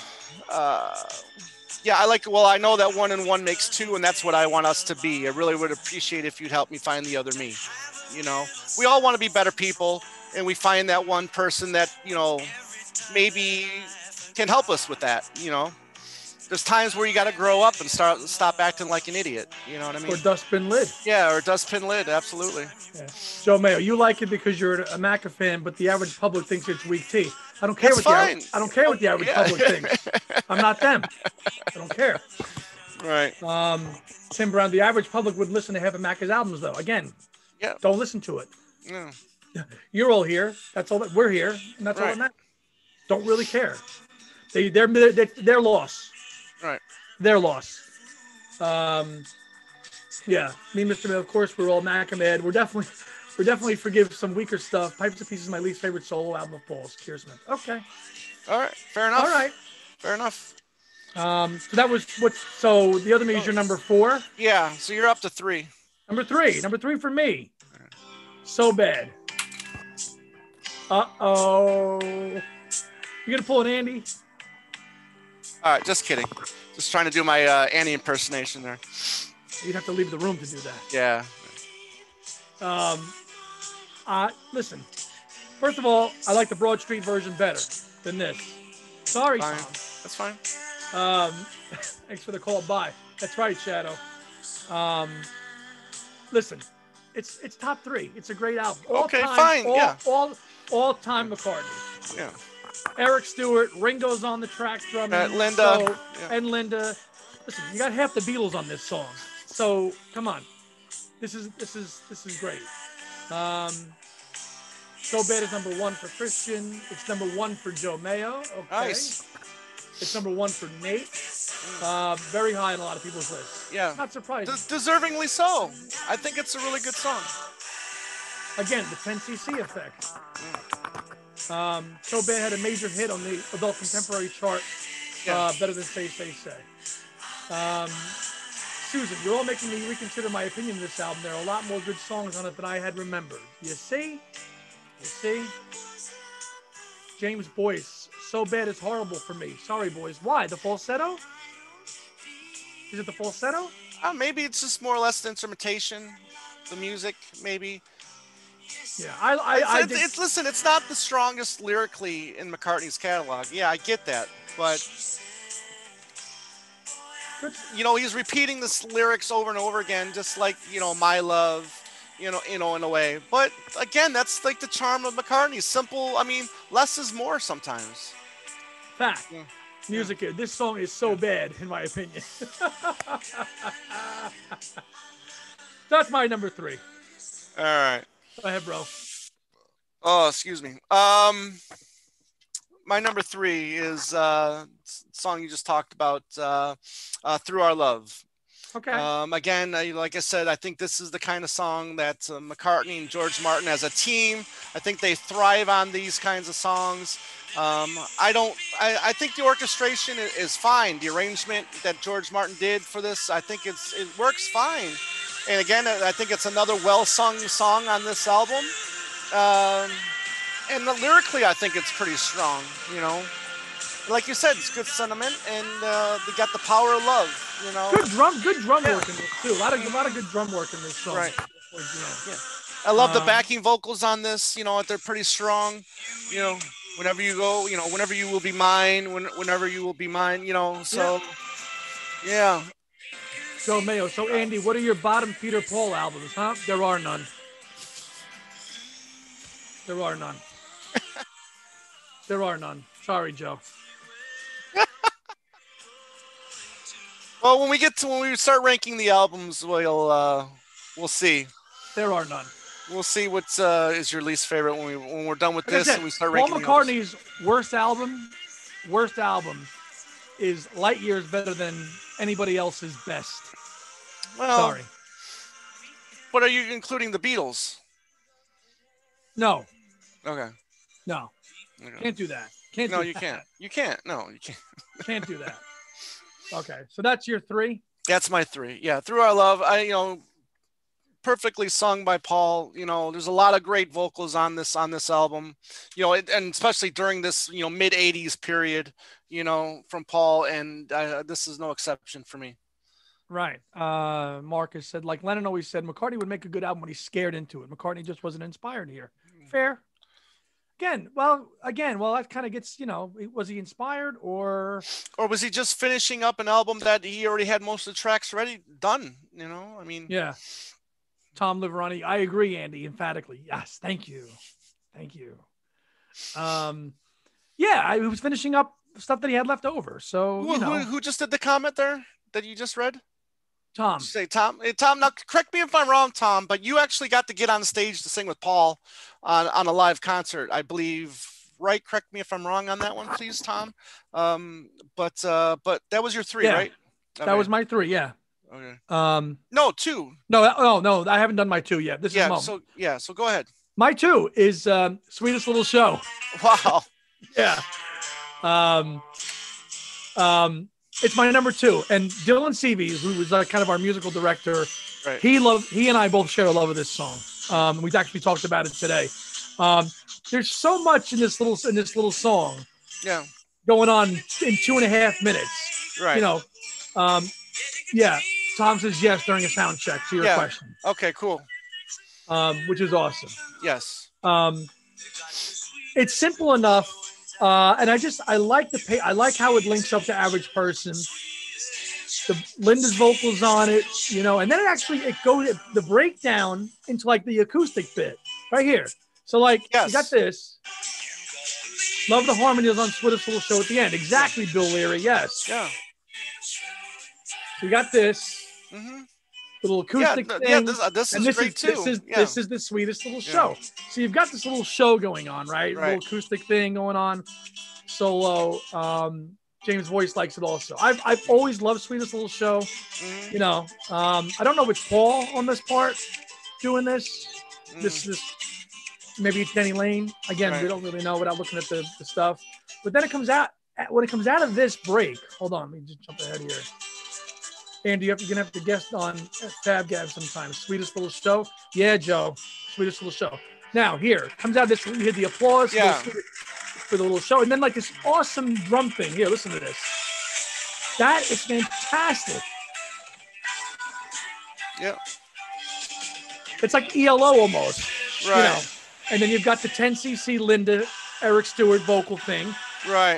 uh, yeah, I like. Well, I know that one and one makes two, and that's what I want us to be. I really would appreciate if you'd help me find the other me. You know, we all want to be better people, and we find that one person that you know maybe can help us with that. You know, there's times where you got to grow up and start stop acting like an idiot. You know what I mean? Or dustbin lid. Yeah, or dustbin lid. Absolutely. Yeah. Joe Mayo, you like it because you're a Maca fan, but the average public thinks it's weak tea. I don't care That's what fine. the I don't care what the average Yeah. public thinks. I'm not them. I don't care. Right. Um, Tim Brown, the average public would listen to half of Maca's albums, though. Again, Yeah. don't listen to it. Yeah. You're all here. That's all that we're here, and that's all Right. that matters. Don't really care. They they're they're, they're lost. Right. Their loss. Um, yeah, me and Mister Mill, of course, we're all Maca mad. We're definitely, we're definitely forgive some weaker stuff. Pipes and Pieces is my least favorite solo album of Paul's. Keir Smith. Okay. All right. Fair enough. All right. Fair enough. Um, so that was what. So the other me is your number four. Yeah. So you're up to three. Number three. Number three for me. So Bad. Uh oh. You gonna pull an Andy? All right. Just kidding. Just trying to do my uh, Annie impersonation there. You'd have to leave the room to do that. Yeah. Um, uh, listen. First of all, I like the Broad Street version better than this. Sorry, Fine. Tom. That's fine. Um, thanks for the call. Bye. That's right, Shadow. Um, listen, it's it's top three. It's a great album. All Okay, time, fine, All, yeah. all all time McCartney. Yeah. Eric Stewart, Ringo's on the track drumming. Uh, Linda. so- Yeah. and Linda. Listen, you got half the Beatles on this song. So come on, this is this is this is great. Um, So Bad is number one for Christian. It's number one for Joe Mayo. Okay. Nice. It's number one for Nate. Uh, very high on a lot of people's lists. Yeah. Not surprising. Des- deservingly so. I think it's a really good song. Again, the ten C C effect. Um, So Bad had a major hit on the adult contemporary chart. Yeah. Uh, better than Say, Say, Say. Um, Susan, you're all making me reconsider my opinion of this album. There are a lot more good songs on it than I had remembered. You see? You see? James Boyce, So Bad is horrible for me. Sorry, boys. Why? The falsetto? Is it the falsetto? Uh, maybe it's just more or less the instrumentation, the music, maybe. Yeah, I, I, It's, I it's, did- it's listen. It's not the strongest lyrically in McCartney's catalog. Yeah, I get that, but Good. you know, he's repeating the lyrics over and over again, just like you know, My Love, you know, you know, in a way. But again, that's like the charm of McCartney. Simple. I mean, less is more sometimes. Fact. Yeah. Music. This song is so bad, in my opinion. That's my number three. All right. Go ahead, bro. Oh, excuse me. Um, my number three is uh, s- song you just talked about, uh, uh, "Through Our Love." Okay. Um, again, I, like I said, I think this is the kind of song that uh, McCartney and George Martin, as a team, I think they thrive on these kinds of songs. Um, I don't. I, I think the orchestration i- is fine. The arrangement that George Martin did for this, I think it's it works fine. And again, I I think it's another well-sung song on this album. Um, and lyrically, I think it's pretty strong. You know, like you said, it's good sentiment, and uh, they got the power of love. You know, Good drum, good drum Yeah. work in this too. A lot of, a lot of good drum work in this song. Right. towards the end. I love the Um, backing vocals on this. You know, they're pretty strong. You know, whenever you go, you know, whenever you will be mine, when, whenever you will be mine. You know, so yeah. Joe Mayo. So Andy, what are your bottom Peter Paul albums? Huh? There are none. There are none. There are none. Sorry, Joe. Well, when we get to when we start ranking the albums, we'll uh, we'll see. There are none. We'll see what uh, is your least favorite when we when we're done with Like I this said, and we start Paul ranking. the others. McCartney's worst album, worst album, is light years better than anybody else's best. Well, Sorry. But are you including the Beatles? No, Okay. no, Okay. can't do that. Can't. No, do you that. can't. You can't. No, you can't. Can't do that. Okay, so that's your three. That's my three. Yeah, Through Our Love. I you know perfectly sung by Paul. You know, there's a lot of great vocals on this on this album. You know, it, and especially during this you know mid eighties period. You know, from Paul, and uh, this is no exception for me. Right. Uh, Marcus said, like Lennon always said, McCartney would make a good album when he's scared into it. McCartney just wasn't inspired here. Fair. Again, well, again, well, that kind of gets, you know, was he inspired or or was he just finishing up an album that he already had most of the tracks ready done? You know, I mean, yeah. Tom Liverani, I agree, Andy, emphatically. Yes, thank you, thank you. Um, yeah, I was finishing up stuff that he had left over. So who, you know. who, who just did the comment there that you just read? Tom. Say Tom. Hey, Tom, now correct me if I'm wrong, Tom, but you actually got to get on the stage to sing with Paul on, on a live concert, I believe. Right? Correct me if I'm wrong on that one, please, Tom. Um, but uh, but that was your three, yeah, right? Okay. That was my three. Yeah. Okay. Um. No, two. No, no, no. I haven't done my two yet. This yeah, is so yeah. So go ahead. My two is um, Sweetest Little Show. Wow. yeah. Um. Um. It's my number two, and Dylan Seavies, who was like kind of our musical director, right. he loved. He and I both share a love of this song. Um, we've actually talked about it today. Um, there's so much in this little in this little song. Yeah. Going on in two and a half minutes. Right. You know. Um, yeah. Tom says yes during a sound check to your yeah. question. Okay. Cool. Um, which is awesome. Yes. Um, it's simple enough. Uh, and I just, I like the pay. I like how it links up to Average Person. The Linda's vocals on it, you know, and then it actually, it goes, the breakdown into like the acoustic bit right here. So like, yes. you got this. Love the harmonies on Sweetest Little Show at the end. Exactly, Bill Leary. Yes. Yeah. So you got this. Mm-hmm. Little acoustic yeah, thing. Yeah, this, uh, this is this great is, too. This is, yeah. this is the Sweetest Little yeah. Show. So you've got this little show going on, right? right. Little acoustic thing going on. Solo. Um, James' voice likes it also. I've, I've always loved Sweetest Little Show. Mm-hmm. You know, um, I don't know if it's Paul on this part doing this. Mm. This this maybe it's Denny Lane. Again, right. we don't really know without looking at the, the stuff. But then it comes out, when it comes out of this break, hold on, let me just jump ahead here. Andy, you're going to have to guest on Fab Gab sometime. Sweetest Little Show. Yeah, Joe. Sweetest Little Show. Now, here, comes out this, you hear the applause yeah. for, the, for the little show. And then, like, this awesome drum thing. Here, listen to this. That is fantastic. Yeah. It's like E L O almost. Right. You know? And then you've got the ten C C Linda, Eric Stewart vocal thing. Right.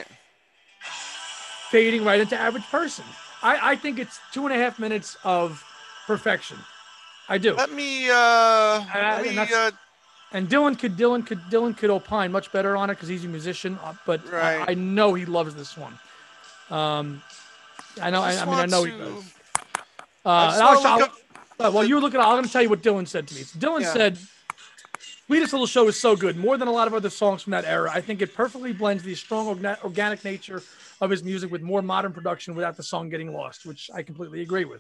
Fading right into Average Person. I, I think it's two and a half minutes of perfection. I do. Let me. Uh, let me and, uh, and Dylan could Dylan could Dylan could opine much better on it because he's a musician. But right. I, I know he loves this one. Um, I know. I, I mean, I know to, he does. Uh, I'll, I'll, uh, well, you look at. I'm going to tell you what Dylan said to me. So Dylan yeah. said, "Sweetest Little Show is so good, more than a lot of other songs from that era. I think it perfectly blends the strong organic nature of his music with more modern production without the song getting lost," which I completely agree with.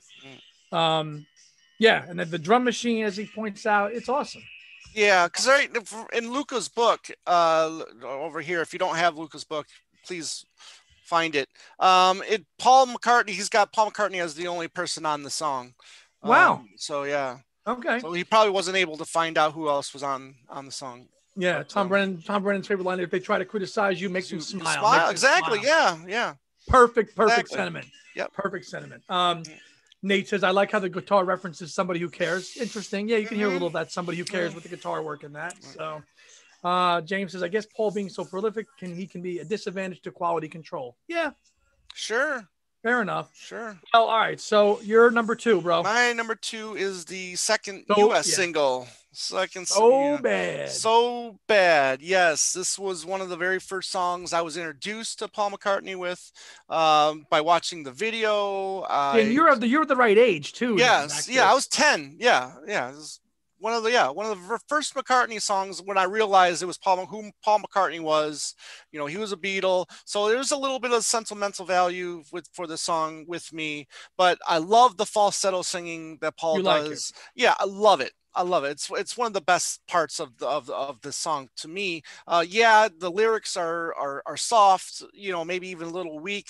Um, yeah, and then the drum machine, as he points out, it's awesome. Yeah, because right in Luca's book uh, over here, if you don't have Luca's book, please find it. Um, it Paul McCartney, he's got Paul McCartney as the only person on the song. Wow. Um, so yeah. Okay. So he probably wasn't able to find out who else was on on the song. Yeah, Tom um, Brennan. Tom Brennan's favorite line: "If they try to criticize you, make them smile." Smile, them exactly. Smile. Yeah, yeah. Perfect, perfect exactly. sentiment. Yep. Perfect sentiment. Um, Nate says, "I like how the guitar references somebody who cares." Interesting. Yeah, you can mm-hmm. hear a little of that. Somebody who cares with the guitar work in that. So, uh, James says, "I guess Paul being so prolific can he can be a disadvantage to quality control." Yeah. Sure. Fair enough. Sure. Well, all right. So you're number two, bro. My number two is the second so, U S yeah. single. Second. So yeah. bad. So bad. Yes. This was one of the very first songs I was introduced to Paul McCartney with um, by watching the video. Yeah, and you're the, you're the right age too. Yes. Yeah. I was ten. Yeah. Yeah. It was one of the, yeah, one of the first McCartney songs when I realized it was Paul, who Paul McCartney was. You know, he was a Beatle. So there's a little bit of sentimental value with for the song with me, but I love the falsetto singing that Paul you does. Like yeah, I love it. I love it. It's it's one of the best parts of the of, of the song to me. Uh, yeah, the lyrics are, are are soft, you know, maybe even a little weak.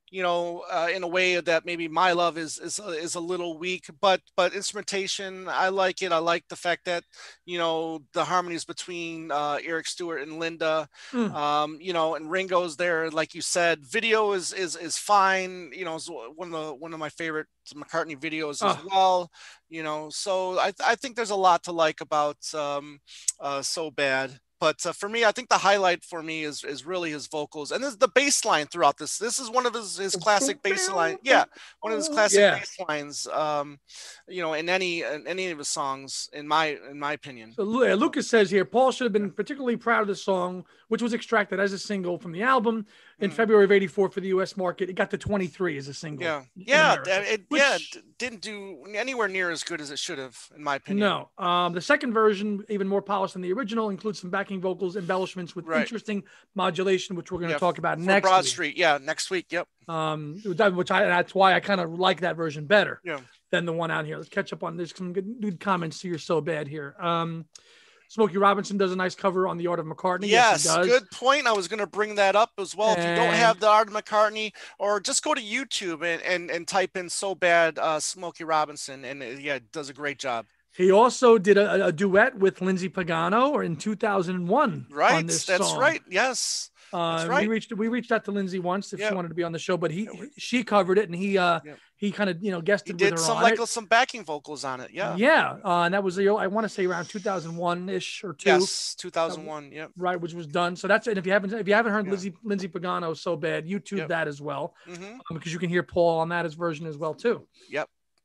you know, uh, in a way that maybe My Love is is is a little weak, but but instrumentation, I like it. I like the fact that, you know, the harmonies between uh, Eric Stewart and Linda, Mm. um, you know, and Ringo's there, like you said. Video is is is fine. You know, it's one of the one of my favorite McCartney videos as Oh. well. You know, so I I think there's a lot to like about um, uh, So Bad. But uh, for me, I think the highlight for me is is really his vocals, and this, the bass line throughout this. This is one of his, his classic bass line. Yeah, one of his classic Yeah. bass lines. Um, you know, in any in any of his songs, in my in my opinion. So Lu- uh, Lucas says here, Paul should have been particularly proud of the song, which was extracted as a single from the album in Mhm. February of eighty-four for the U S market. It got to twenty-three as a single. Yeah, in yeah, America, it which- yeah d- didn't do anywhere near as good as it should have, in my opinion. No, um, the second version, even more polished than the original, includes some backing vocals, embellishments with Right. interesting modulation, which we're going to Yeah, talk about for next Broad week. Street. Yeah, next week. Yep. Um, which I that's why I kind of like that version better Yeah. than the one out here. Let's catch up on there's some good, good comments to your So Bad here. Um, Smokey Robinson does a nice cover on the Art of McCartney. Yes, he does. good point. I was going to bring that up as well. If you don't And- have the Art of McCartney, or just go to YouTube and and, and type in So Bad uh, Smokey Robinson, and uh, yeah, it does a great job. He also did a, a duet with Lindsey Pagano or in two thousand one. Right, on this that's song. right. Yes, Uh, That's We right. reached we reached out to Lindsay once if Yep. she wanted to be on the show, but he Yeah, we- she covered it and he uh Yep. he kind of you know he guested with did her some on like it. some backing vocals on it. Yeah. Yeah, uh, and that was the I want to say around two thousand one ish or two, Yes, two thousand one. Yep. right, which was done. So that's it. If you haven't if you haven't heard Yeah. Lindsay Lindsay Pagano So Bad, YouTube Yep. that as well hmm um, because you can hear Paul on that as version as well too. Yep.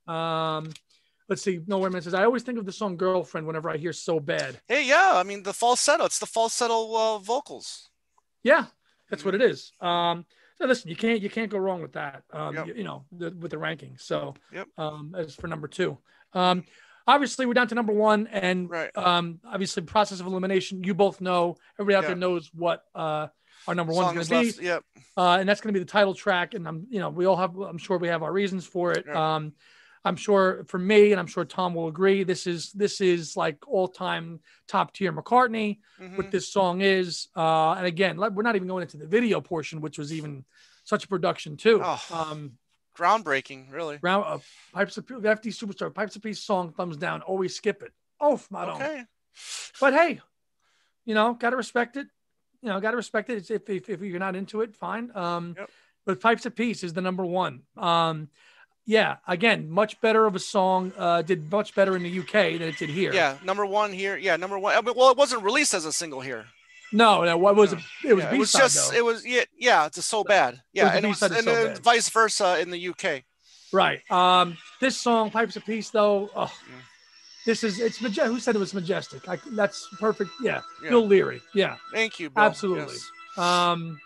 Um, let's see. Nowhere Man says I always think of the song Girlfriend whenever I hear So Bad. Hey, yeah. I mean, the falsetto. It's the falsetto uh, vocals. Yeah, that's what it is. Um, so listen, you can't you can't go wrong with that. Um, Yep. you, you know, the, with the ranking. So, Yep. um, as for number two, um, obviously we're down to number one, and Right. um, obviously process of elimination. You both know. Everybody out Yeah. there knows what uh our number one is Songs going to left. be, Yep. uh, and that's going to be the title track. And I'm you know we all have I'm sure we have our reasons for it. Yeah. Um, I'm sure for me, and I'm sure Tom will agree. This is this is like all time top tier McCartney. Mhm. What this song is. Uh, and again, let- we're not even going into the video portion, which was even such a production too. Oh. Um, Groundbreaking, really. round uh, Pipes of F D Superstar, Pipes of Peace song, thumbs down. Always skip it. Oh, my God. Okay. But hey, you know, gotta respect it. You know, gotta respect it. It's if if, if you're not into it, fine. Um, Yep. but Pipes of Peace is the number one. Um, yeah, again, much better of a song. Uh, did much better in the U K than it did here. Yeah, number one here. Yeah, number one. I mean, well, it wasn't released as a single here. No, no. What was it? It was Yeah, B it was side just. though. It was yeah, yeah. It's so bad. Yeah, was the and it was, B-side of and So then Bad. vice versa in the U K. Right. Um, this song, Pipes of Peace, though, oh, Yeah. this is it's majestic. Who said it was majestic? I, that's perfect. Yeah. Yeah. Bill Leary. Yeah. Thank you, Bill. Absolutely. Yes. Um,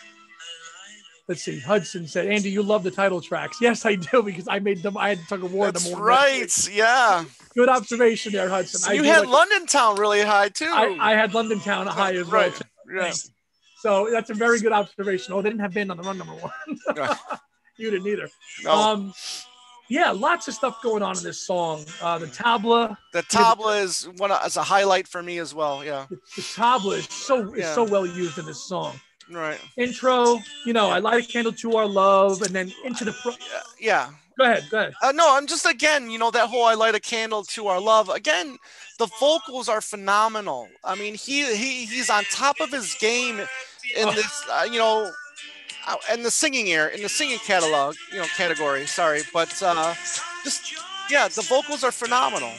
let's see. Hudson said, Andy, you love the title tracks. Yes, I do, because I made them. I had tug of war them. That's all right. Yeah. Good observation there, Hudson. So I you do had like- London Town really high too. I, I had London Town high as well. right. too. Yeah. So that's a very good observation. Oh, they didn't have Band on the Run number one. Yeah. You didn't either. No, Um, yeah, lots of stuff going on in this song. Uh, the tabla, the tabla is one of- as a highlight for me as well. Yeah. the, the tabla is so is Yeah. so well used in this song. Right. Intro, you know, I light a candle to our love, and then into the. Pro- Yeah. yeah. go ahead, go ahead. Uh, no, I'm just again, you know, that whole "I light a candle to our love." Again, the vocals are phenomenal. I mean, he he he's on top of his game in Oh. this, uh, you know, uh, in the singing air, in the singing catalog, you know, category. Sorry, but uh, just yeah, the vocals are phenomenal.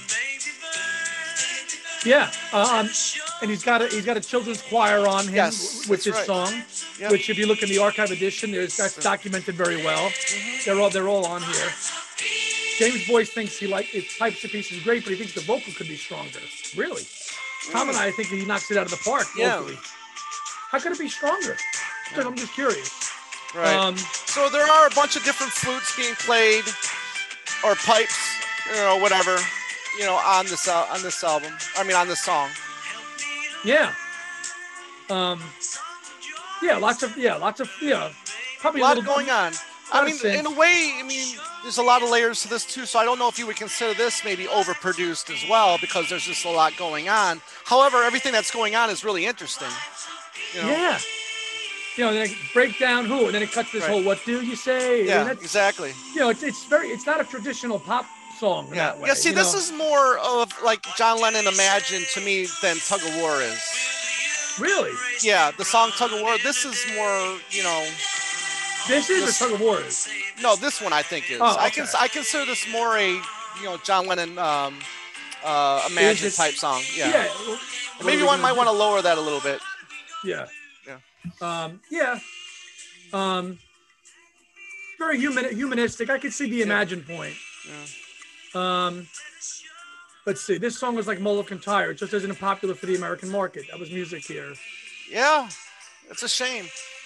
Yeah, uh, um, and he's got a he's got a children's choir on him Yes, with that's his right. song, Yep. which if you look in the archive edition, there's that's documented very well. Mhm. They're all they're all on here. James Boyce thinks he like his Pipes of Peace is great, but he thinks the vocal could be stronger. Really, Tom and I think that he knocks it out of the park Yeah. vocally. How could it be stronger? I'm just curious. Right. Um, So there are a bunch of different flutes being played, or pipes, you know, whatever, you know, on this uh, on this album. I mean, on this song. yeah. Um, yeah, lots of yeah, lots of yeah, probably A lot little going on. lot I of mean, synth. in a way, I mean, there's a lot of layers to this too. So I don't know if you would consider this maybe overproduced as well, because there's just a lot going on. However, everything that's going on is really interesting. You know? Yeah. you know, then it break down who, and then it cuts this Right. whole "What do you say?" Yeah, and that's, exactly. You know, it's it's very it's not a traditional pop song in Yeah, that way. yeah. See, you this know? is more of like John Lennon Imagine to me than Tug of War is. Really, Yeah, the song Tug of War. This is more, you know. this is This, or Tug of War is. no, this one I think is. Oh, I okay. can I consider this more a, you know, John Lennon um, uh, Is Imagine it- type song. Yeah. Yeah. well, what Maybe are we one gonna might do? want to lower that a little bit. Yeah. Yeah. Um, yeah. Um, very human, humanistic. I could see the Imagine point. Yeah. Um, let's see. This song was like Mull of Kintyre. It just isn't popular for the American market. That was music here. Yeah. It's a shame.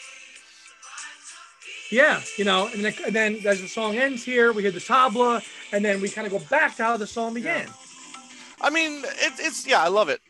Yeah, you know, and then, and then as the song ends here, we hear the tabla, and then we kind of go back to how the song began. Yeah. I mean, it, it's yeah, I love it.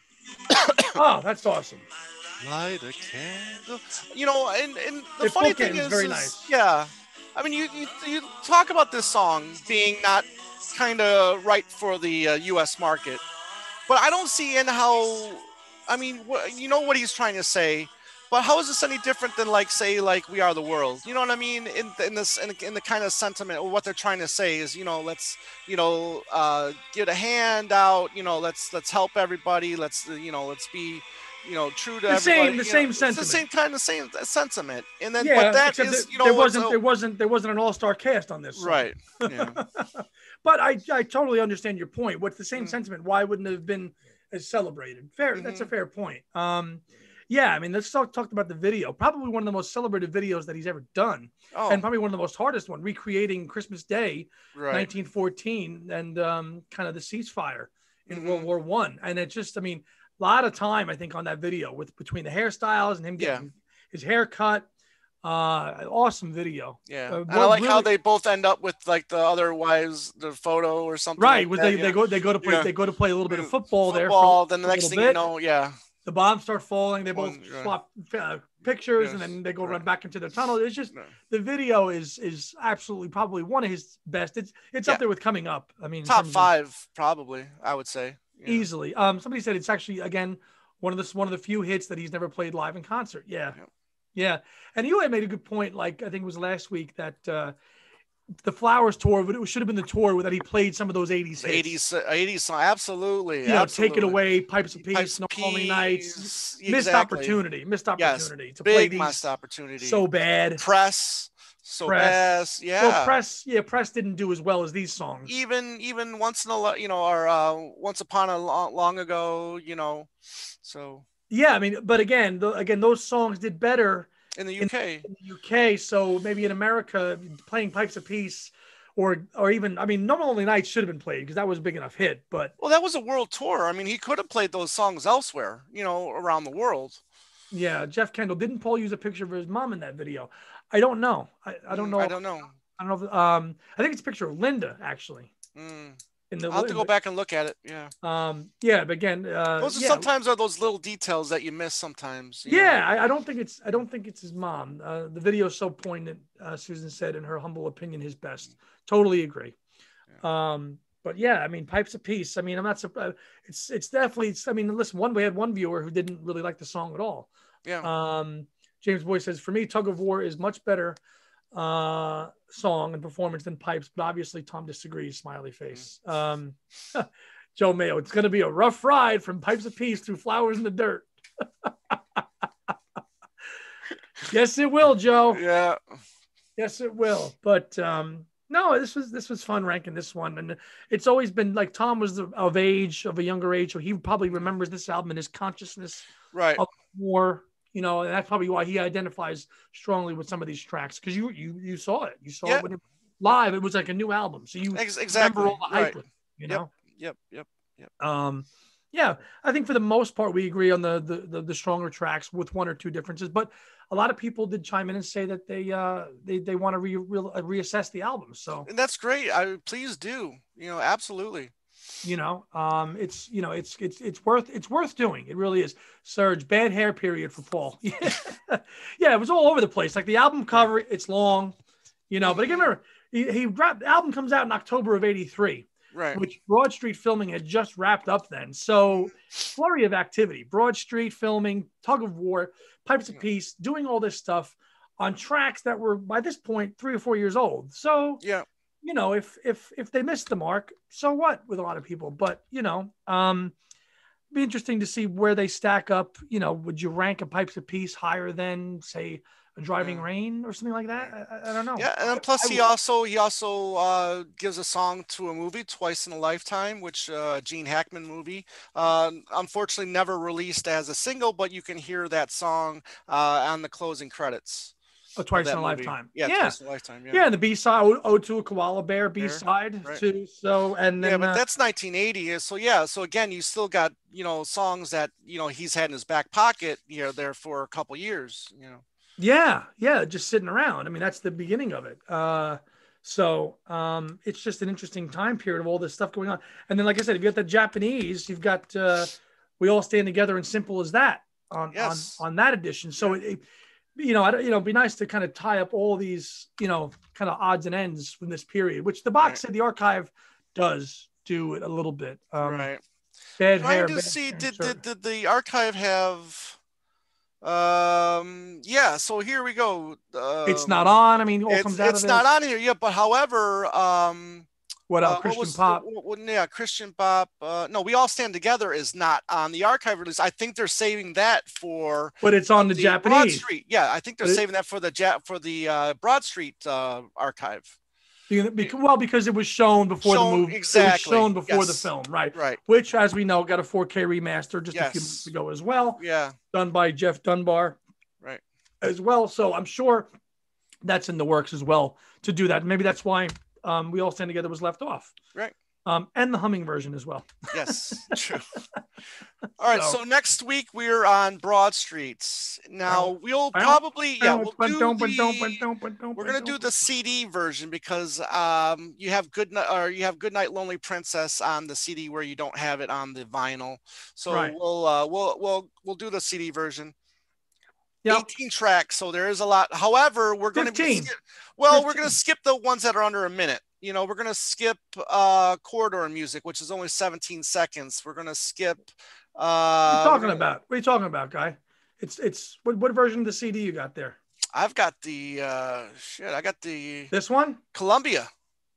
Oh, that's awesome. Light a candle. You know, and, and the It funny thing bookends is, very is- nice. yeah. I mean, you, you you talk about this song being not kind of right for the uh, U S market, but I don't see in how. I mean, wh- you know what he's trying to say, but how is this any different than like say like We Are the World? You know what I mean? In in this in, in the kind of sentiment or what they're trying to say is, you know, let's you know uh, get a hand out. You know, let's let's help everybody. Let's uh, you know let's be. You know, true to The same- everybody. the you same know, sentiment. It's the same kind of same sentiment, and then Yeah, but that except is that you know there it's wasn't a- there wasn't there wasn't an all-star cast on this song. right. Yeah. But I I totally understand your point. What's the same Mm. sentiment? Why wouldn't it have been as celebrated? Fair. That's a Mhm. fair point. Um, yeah, I mean, let's talk talk about the video. Probably one of the most celebrated videos that he's ever done, Oh, and probably one of the most hardest one, recreating Christmas Day, right. nineteen fourteen, and um, kind of the ceasefire in World Mhm. War One. And it just, I mean, a lot of time I think on that video with between the hairstyles and him Yeah. getting his hair cut. Uh, awesome video. Yeah, Uh, and I what like how really- they both end up with like the other wives, the photo or something. Right, like with that, they, you they know. go they go to play Yeah. they go to play a little bit of football, there. Football. For, Then the for a next little thing you bit. know, yeah, The bombs start falling. They both One- yeah. swap uh, pictures, and Yes, then they go right. run back into their tunnel. It's just No. the video is is absolutely probably one of his best. It's it's Yeah. up there with Coming Up. I mean, in top terms of- five probably. I would say Yeah. easily. Um, somebody said it's actually again one of the one of the few hits that he's never played live in concert. Yeah, Yep. yeah. And you had made a good point. Like I think it was last week that uh, the Flowers tour, but it should have been the tour that he played some of those eighties hits. eighties, eighties song, absolutely. You know, absolutely. Take It Away, Pipes of Peace, Pipes No of Lonely Nights. Peace, Missed exactly. opportunity. Missed Yes, opportunity to play Big these missed opportunity. so bad. press, so Press. best, yeah. Well, press, yeah, press didn't do as well as these songs. even even once in a lo- you know or uh, once upon a long, long ago, you know, so Yeah, I mean, but again, the, again, those songs did better in the U K. in the U K. So maybe in America, playing Pipes of Peace, or or even, I mean, No Lonely Nights should have been played because that was a big enough hit. But Well, that was a world tour. I mean, he could have played those songs elsewhere, you know, around the world. yeah, Jeff Kendall, didn't Paul use a picture of his mom in that video? I don't know. I, I don't Mm, know. I don't know. I don't know. If, um, I think it's a picture of Linda actually. Mm. In the, I'll have to in go the- back and look at it. Yeah, Um, yeah, but again, uh, those are yeah, sometimes are those little details that you miss sometimes. you yeah, know. I, I don't think it's I don't think it's his mom. Uh, the video is so poignant. Uh, Susan said, in her humble opinion, his best. Totally agree. Um, but yeah, I mean, Pipes of Peace. I mean, I'm not surprised. It's it's definitely. It's, I mean, listen. One we had one viewer who didn't really like the song at all. Yeah. Um, James Boy says, for me, Tug of War is much better uh, song and performance than Pipes, but obviously Tom disagrees. Smiley face. Um, Joe Mayo, it's going to be a rough ride from Pipes of Peace through Flowers in the Dirt. Yes, it will, Joe. Yeah. Yes, it will. But um, no, this was this was fun ranking this one, and it's always been like Tom was of age, of a younger age, so he probably remembers this album in his consciousness Right. of more. You know, and that's probably why he identifies strongly with some of these tracks because you you you saw it, you saw Yeah. it when it, live. It was like a new album, so you Ex- exactly. remember all the hype Right. with it, you Yep. know. Yep. Yep. Yep. Um, yeah, I think for the most part we agree on the, the the the stronger tracks with one or two differences, but a lot of people did chime in and say that they uh they they want to re, re reassess the album. So And that's great. I please do. You know, absolutely. you know, um, it's you know it's it's it's worth it's worth doing. It really is. Serge, bad hair period for Paul. Yeah, it was all over the place. Like the album cover, it's long, you know. But again, remember he he dropped the album comes out in October of eighty-three. Right. which Broad Street filming had just wrapped up then. So flurry of activity, Broad Street filming, tug of war, Pipes of Peace, doing all this stuff on tracks that were by this point three or four years old. So Yeah. you know, if if if they missed the mark, so what with a lot of people? But you know, um, be interesting to see where they stack up. You know, would you rank a Pipes of Peace higher than say a Driving Yeah. Rain or something like that? I, I don't know. Yeah, and then plus I, he I, also he also uh, gives a song to a movie Twice in a Lifetime, which uh, Gene Hackman movie. Uh, unfortunately, never released as a single, but you can hear that song uh, on the closing credits oh, of Twice that in a movie. Lifetime. Yeah, Yeah, Twice in a Lifetime. Yeah, yeah. And the B side, "Ode to a Koala Bear" B There, side right. too. So and Yeah, then but uh, that's nineteen eighty. So yeah, so again, you still got you know songs that you know he's had in his back pocket, you know, there for a couple years. You know. yeah, yeah, just sitting around. I mean, that's the beginning of it. Uh, so um, it's just an interesting time period of all this stuff going on. And then, like I said, if you got the Japanese, you've got uh, "We All Stand Together" and "Simple as That" on on Yes. on that edition. So Yeah. it, it, you know, I, you know, it'd be nice to kind of tie up all these, you know, kind of odds and ends from this period, which the box Right. set, the archive does do it a little bit. Um, Right. Bad Trying hair. to Bad see hair, did, sure. did did the archive have um yeah, so here we go. It's not Um on. I mean, it all it's comes out of it's not this. on here yet, but however, um What uh, else? what Christian was pop. what, what, yeah, Christian Pop. Uh, no, We All Stand Together is not on the archive release. I think they're saving that for But it's on the the Broad Japanese. Street. Yeah, I think they're But it, saving that for the ja- for the uh, Broad Street uh, archive. because, well, because it was shown before the Shown movie. It was exactly. shown before the Yes. film, right? Right. Which, as we know, got a four K remaster just a few months Yes. ago as well, Yeah. done by Jeff Dunbar Right. as well. So I'm sure that's in the works as well to do that. Maybe that's why um, We All Stand Together was left off. Right. Um, and the humming version as well. Yes, true. All right, So- so next week we're on Broad Street. Now we'll probably yeah we'll do the, we're gonna do the C D version because um you have good Night or you have Goodnight Lonely Princess on the C D where you don't have it on the vinyl. So Right. we'll uh, we'll we'll we'll do the C D version. Yep. eighteen tracks, so there is a lot. However, we're going to fifteen. well, fifteen. we're going to skip the ones that are under a minute. You know, we're going to skip uh, corridor music, which is only seventeen seconds. We're going to skip. Uh, What are you talking gonna, about? What are you talking about, guy? It's it's what, what version of the C D you got there? I've got the uh, shit. I got the This one? Columbia.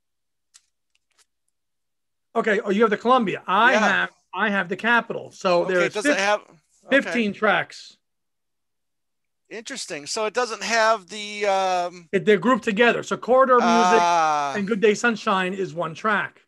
Okay. Oh, you have the Columbia. I Yeah. have I have the Capitol. So Okay, there's does it fif- have okay. fifteen tracks. Interesting. So it doesn't have the um, It, they're grouped together. So Corridor Music uh, and Good Day Sunshine is one track.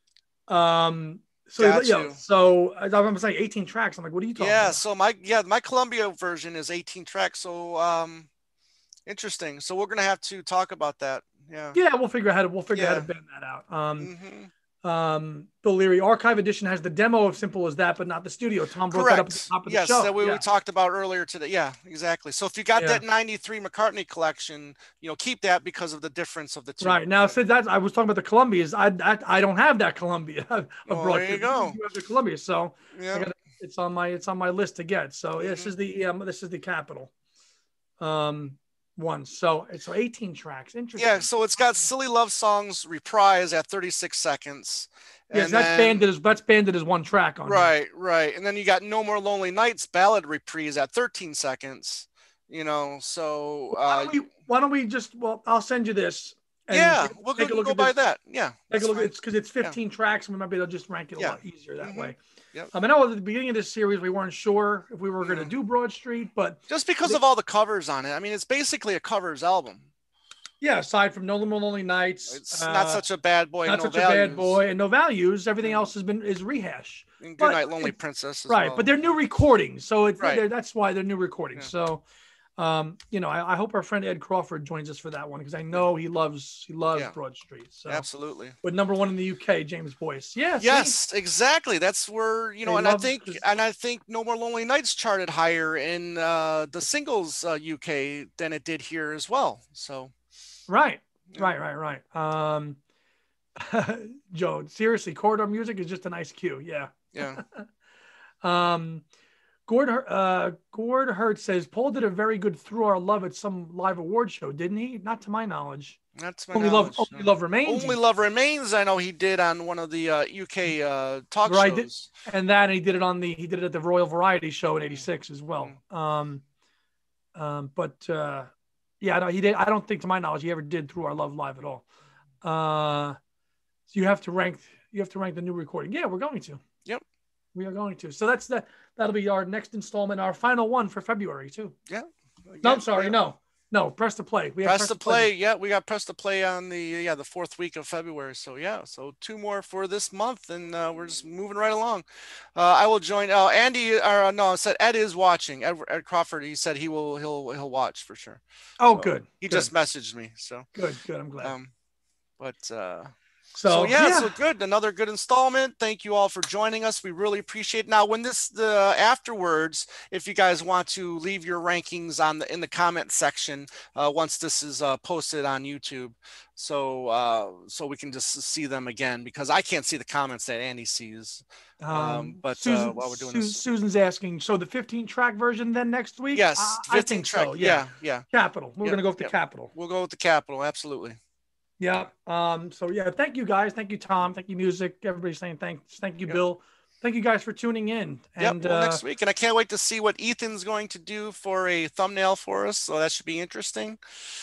Um. So Got you know, you. so as I'm saying, eighteen tracks. I'm like, what are you talking yeah. about? So my yeah my Columbia version is eighteen tracks. So um, interesting. So we're gonna have to talk about that. Yeah. Yeah, we'll figure out how to we'll figure out how Yeah. to bend that out. Um. Mhm. Um, Bill Leary Archive Edition has the demo of Simple as That, but not the studio. Tom brought that up at the Correct. top of Yes, the show. that we, yeah. we talked about earlier today. Yeah, exactly. So if you got Yeah. that ninety-three McCartney collection, you know, keep that because of the difference of the two. Right now, since that I was talking about the Columbias, I I, I don't have that Columbia of Well, broadcast. there you go. You have the Columbia, so I Yeah. gotta, it's on my it's on my list to get. So Mhm. this is the um, this is the Capitol, um, one. So it's so eighteen tracks. Interesting. Yeah, so it's got Silly Love Songs reprise at thirty-six seconds. yes, And that's then- banded as that's banded as one track on here. Right, right. And then you got No More Lonely Nights ballad reprise at thirteen seconds. You know, so Why uh, don't we why don't we just well I'll send you this. and yeah, take- we'll take go, a look go at by this. that. Yeah. Take that's a look fine. at it's because it's fifteen tracks, and we might be able to just rank it a Yeah. lot easier that Mhm. way. Yep. Um, I know at the beginning of this series we weren't sure if we were going to Mhm. do Broad Street, but Just because of all the covers on it. I mean, it's basically a covers album. yeah, aside from No More Lonely Nights, It's uh, not such a bad boy. not no such a values. bad boy, and no values. Everything Yeah. else has been is rehash, And but Goodnight Lonely it's- Princess. As right? well. But they're new recordings, so it's Right. they're- that's why they're new recordings. Yeah. So, um, you know, I, I hope our friend Ed Crawford joins us for that one because I know he loves he loves Yeah. Broad Street. So, Absolutely. with number one in the U K, James Boyce. Yeah. see? Yes, exactly. That's where you know, They and I love- think, and I think No More Lonely Nights charted higher in uh, the singles uh, U K than it did here as well. So, Right. Yeah. Right. Right. Right. Um, Joe, seriously, corridor music is just a nice cue. Yeah. yeah, Um, Gord, uh, Gord Hurt says Paul did a very good Through Our Love at some live award show, didn't he? Not to my knowledge. That's my Only love, knowledge. only No. love remains. Only Love Remains. I know he did on one of the uh, U K uh, talk right, did, shows. and that and he did it on the he did it at the Royal Variety Show in eighty-six as well. Mm-hmm. Um, um, but uh, yeah, no, he did. I don't think, to my knowledge, he ever did Through Our Love live at all. Uh, so you have to rank. You have to rank the new recording. Yeah, we're going to. Yep. We are going to. So that's the that'll be our next installment, our final one for February too. Yeah. No, I'm sorry. No, no. Press to play. We press, press to play. play. Yeah, we got press to play on the yeah the fourth week of February. So yeah, so two more for this month, and uh, we're just moving right along. Uh, I will join. Uh, Andy, or no, I said Ed is watching. Ed, Ed Crawford. He said he will. He'll he'll watch for sure. Oh, so good. He good. just messaged me. So good. Good. I'm glad. Um, but. Uh, So, so yeah, yeah, so good. Another good installment. Thank you all for joining us. We really appreciate it. Now, when this the afterwards, if you guys want to leave your rankings on the in the comment section uh, once this is uh, posted on YouTube, so uh, so we can just see them again, because I can't see the comments that Andy sees. Um, um, but Susan, uh, while we're doing Susan, this, Susan's asking, so the fifteen track version then next week? Yes, uh, I think track. so. Yeah, yeah, yeah. Capitol. We're yep, gonna go with the yep. Capitol. We'll go with the Capitol. Absolutely. Yeah. Um, so yeah, thank you guys. Thank you, Tom. Thank you, music. Everybody's saying thanks. Thank you, yep. Bill. Thank you guys for tuning in. And yep, well, uh, next week. And I can't wait to see what Ethan's going to do for a thumbnail for us. So that should be interesting.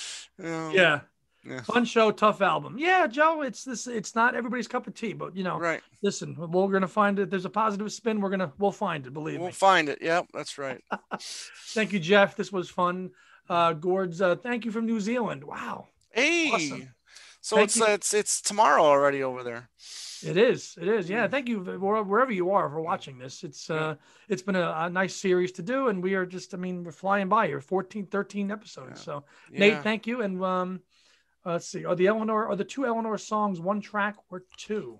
Um, yeah. yeah. Fun show, tough album. Yeah, Joe, it's this it's not everybody's cup of tea, but you know, right. Listen, we're gonna find it. There's a positive spin. We're gonna we'll find it, believe we'll me. We'll find it. Yep, that's right. Thank you, Jeff. This was fun. Uh Gord's uh thank you from New Zealand. Wow. Hey. Awesome. So Thank it's uh, it's it's tomorrow already over there. It is. It is. Yeah. Thank you wherever you are for watching this. It's uh it's been a, a nice series to do, and we are just I mean we're flying by here. fourteen, thirteen episodes. Yeah. So yeah. Nate, thank you. And um uh, let's see. Are the Eleanor are the two Eleanor songs one track or two?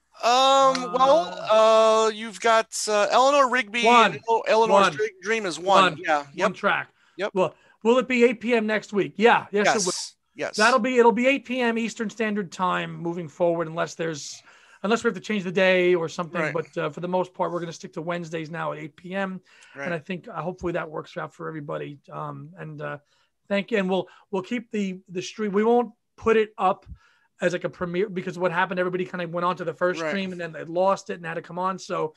Um. Uh, well, uh, you've got uh, Eleanor Rigby. One. And Eleanor's one. Dream is one. one. Yeah. Yep. One track. Yep. Well, will it be eight p.m. next week? Yeah. Yes. Yes. It will. Yes. That'll be it'll be eight p.m. Eastern Standard Time moving forward, unless there's unless we have to change the day or something. Right. But uh, for the most part, we're going to stick to Wednesdays now at eight p.m. Right. And I think uh, hopefully that works out for everybody. Um, and uh, thank you. And we'll we'll keep the the stream. We won't put it up as like a premiere, because what happened, everybody kind of went on to the first right. stream and then they lost it and had to come on. So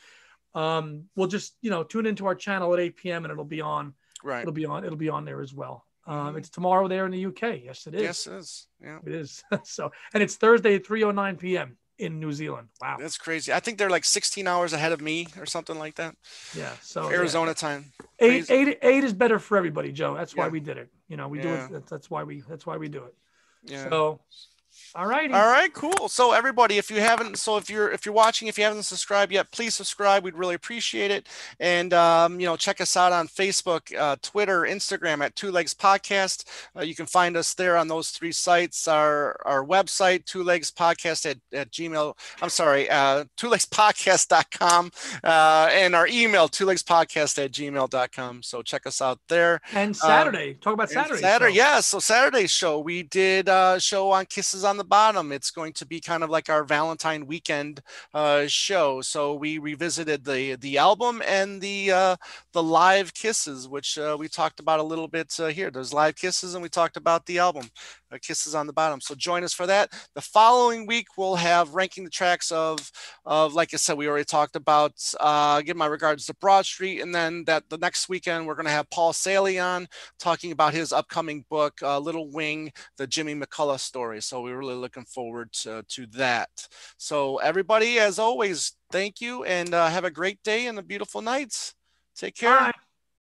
um, we'll just you know tune into our channel at eight p.m. and it'll be on. Right. It'll be on. It'll be on there as well. Um, it's tomorrow there in the U K. Yes, it is. Yes, it is. Yeah, it is. So, and it's Thursday at three oh nine p.m. in New Zealand. Wow, that's crazy. I think they're like sixteen hours ahead of me or something like that. Yeah. So Arizona yeah. time. Eight, eight, eight is better for everybody, Joe. That's why yeah. we did it. You know, we yeah. do it. That's why we. That's why we do it. Yeah. So. All right. All right, cool. So everybody, if you haven't, so if you're if you're watching, if you haven't subscribed yet, please subscribe. We'd really appreciate it. And um, you know, check us out on Facebook, uh, Twitter, Instagram at Two Legs Podcast. Uh, you can find us there on those three sites. Our our website, Two Legs Podcast at, at Gmail. I'm sorry, uh, two legs podcast dot com, uh, and our email, two legs podcast at gmail dot com. So check us out there. And Saturday, uh, talk about Saturday. Saturday, yeah. Yeah, so Saturday's show, we did a show on Kisses on the Bottom. It's going to be kind of like our Valentine weekend uh, show. So we revisited the the album and the uh, the live kisses, which uh, we talked about a little bit uh, here. There's live kisses, and we talked about the album, uh, Kisses on the Bottom. So join us for that. The following week we'll have ranking the tracks of of like I said, we already talked about. Uh, give my regards to Broad Street, and then that the next weekend we're going to have Paul Saley on talking about his upcoming book, uh, Little Wing, the Jimmy McCullough story. So we're really looking forward to, to that. So everybody, as always, thank you, and uh, have a great day and a beautiful night. Take care. Bye.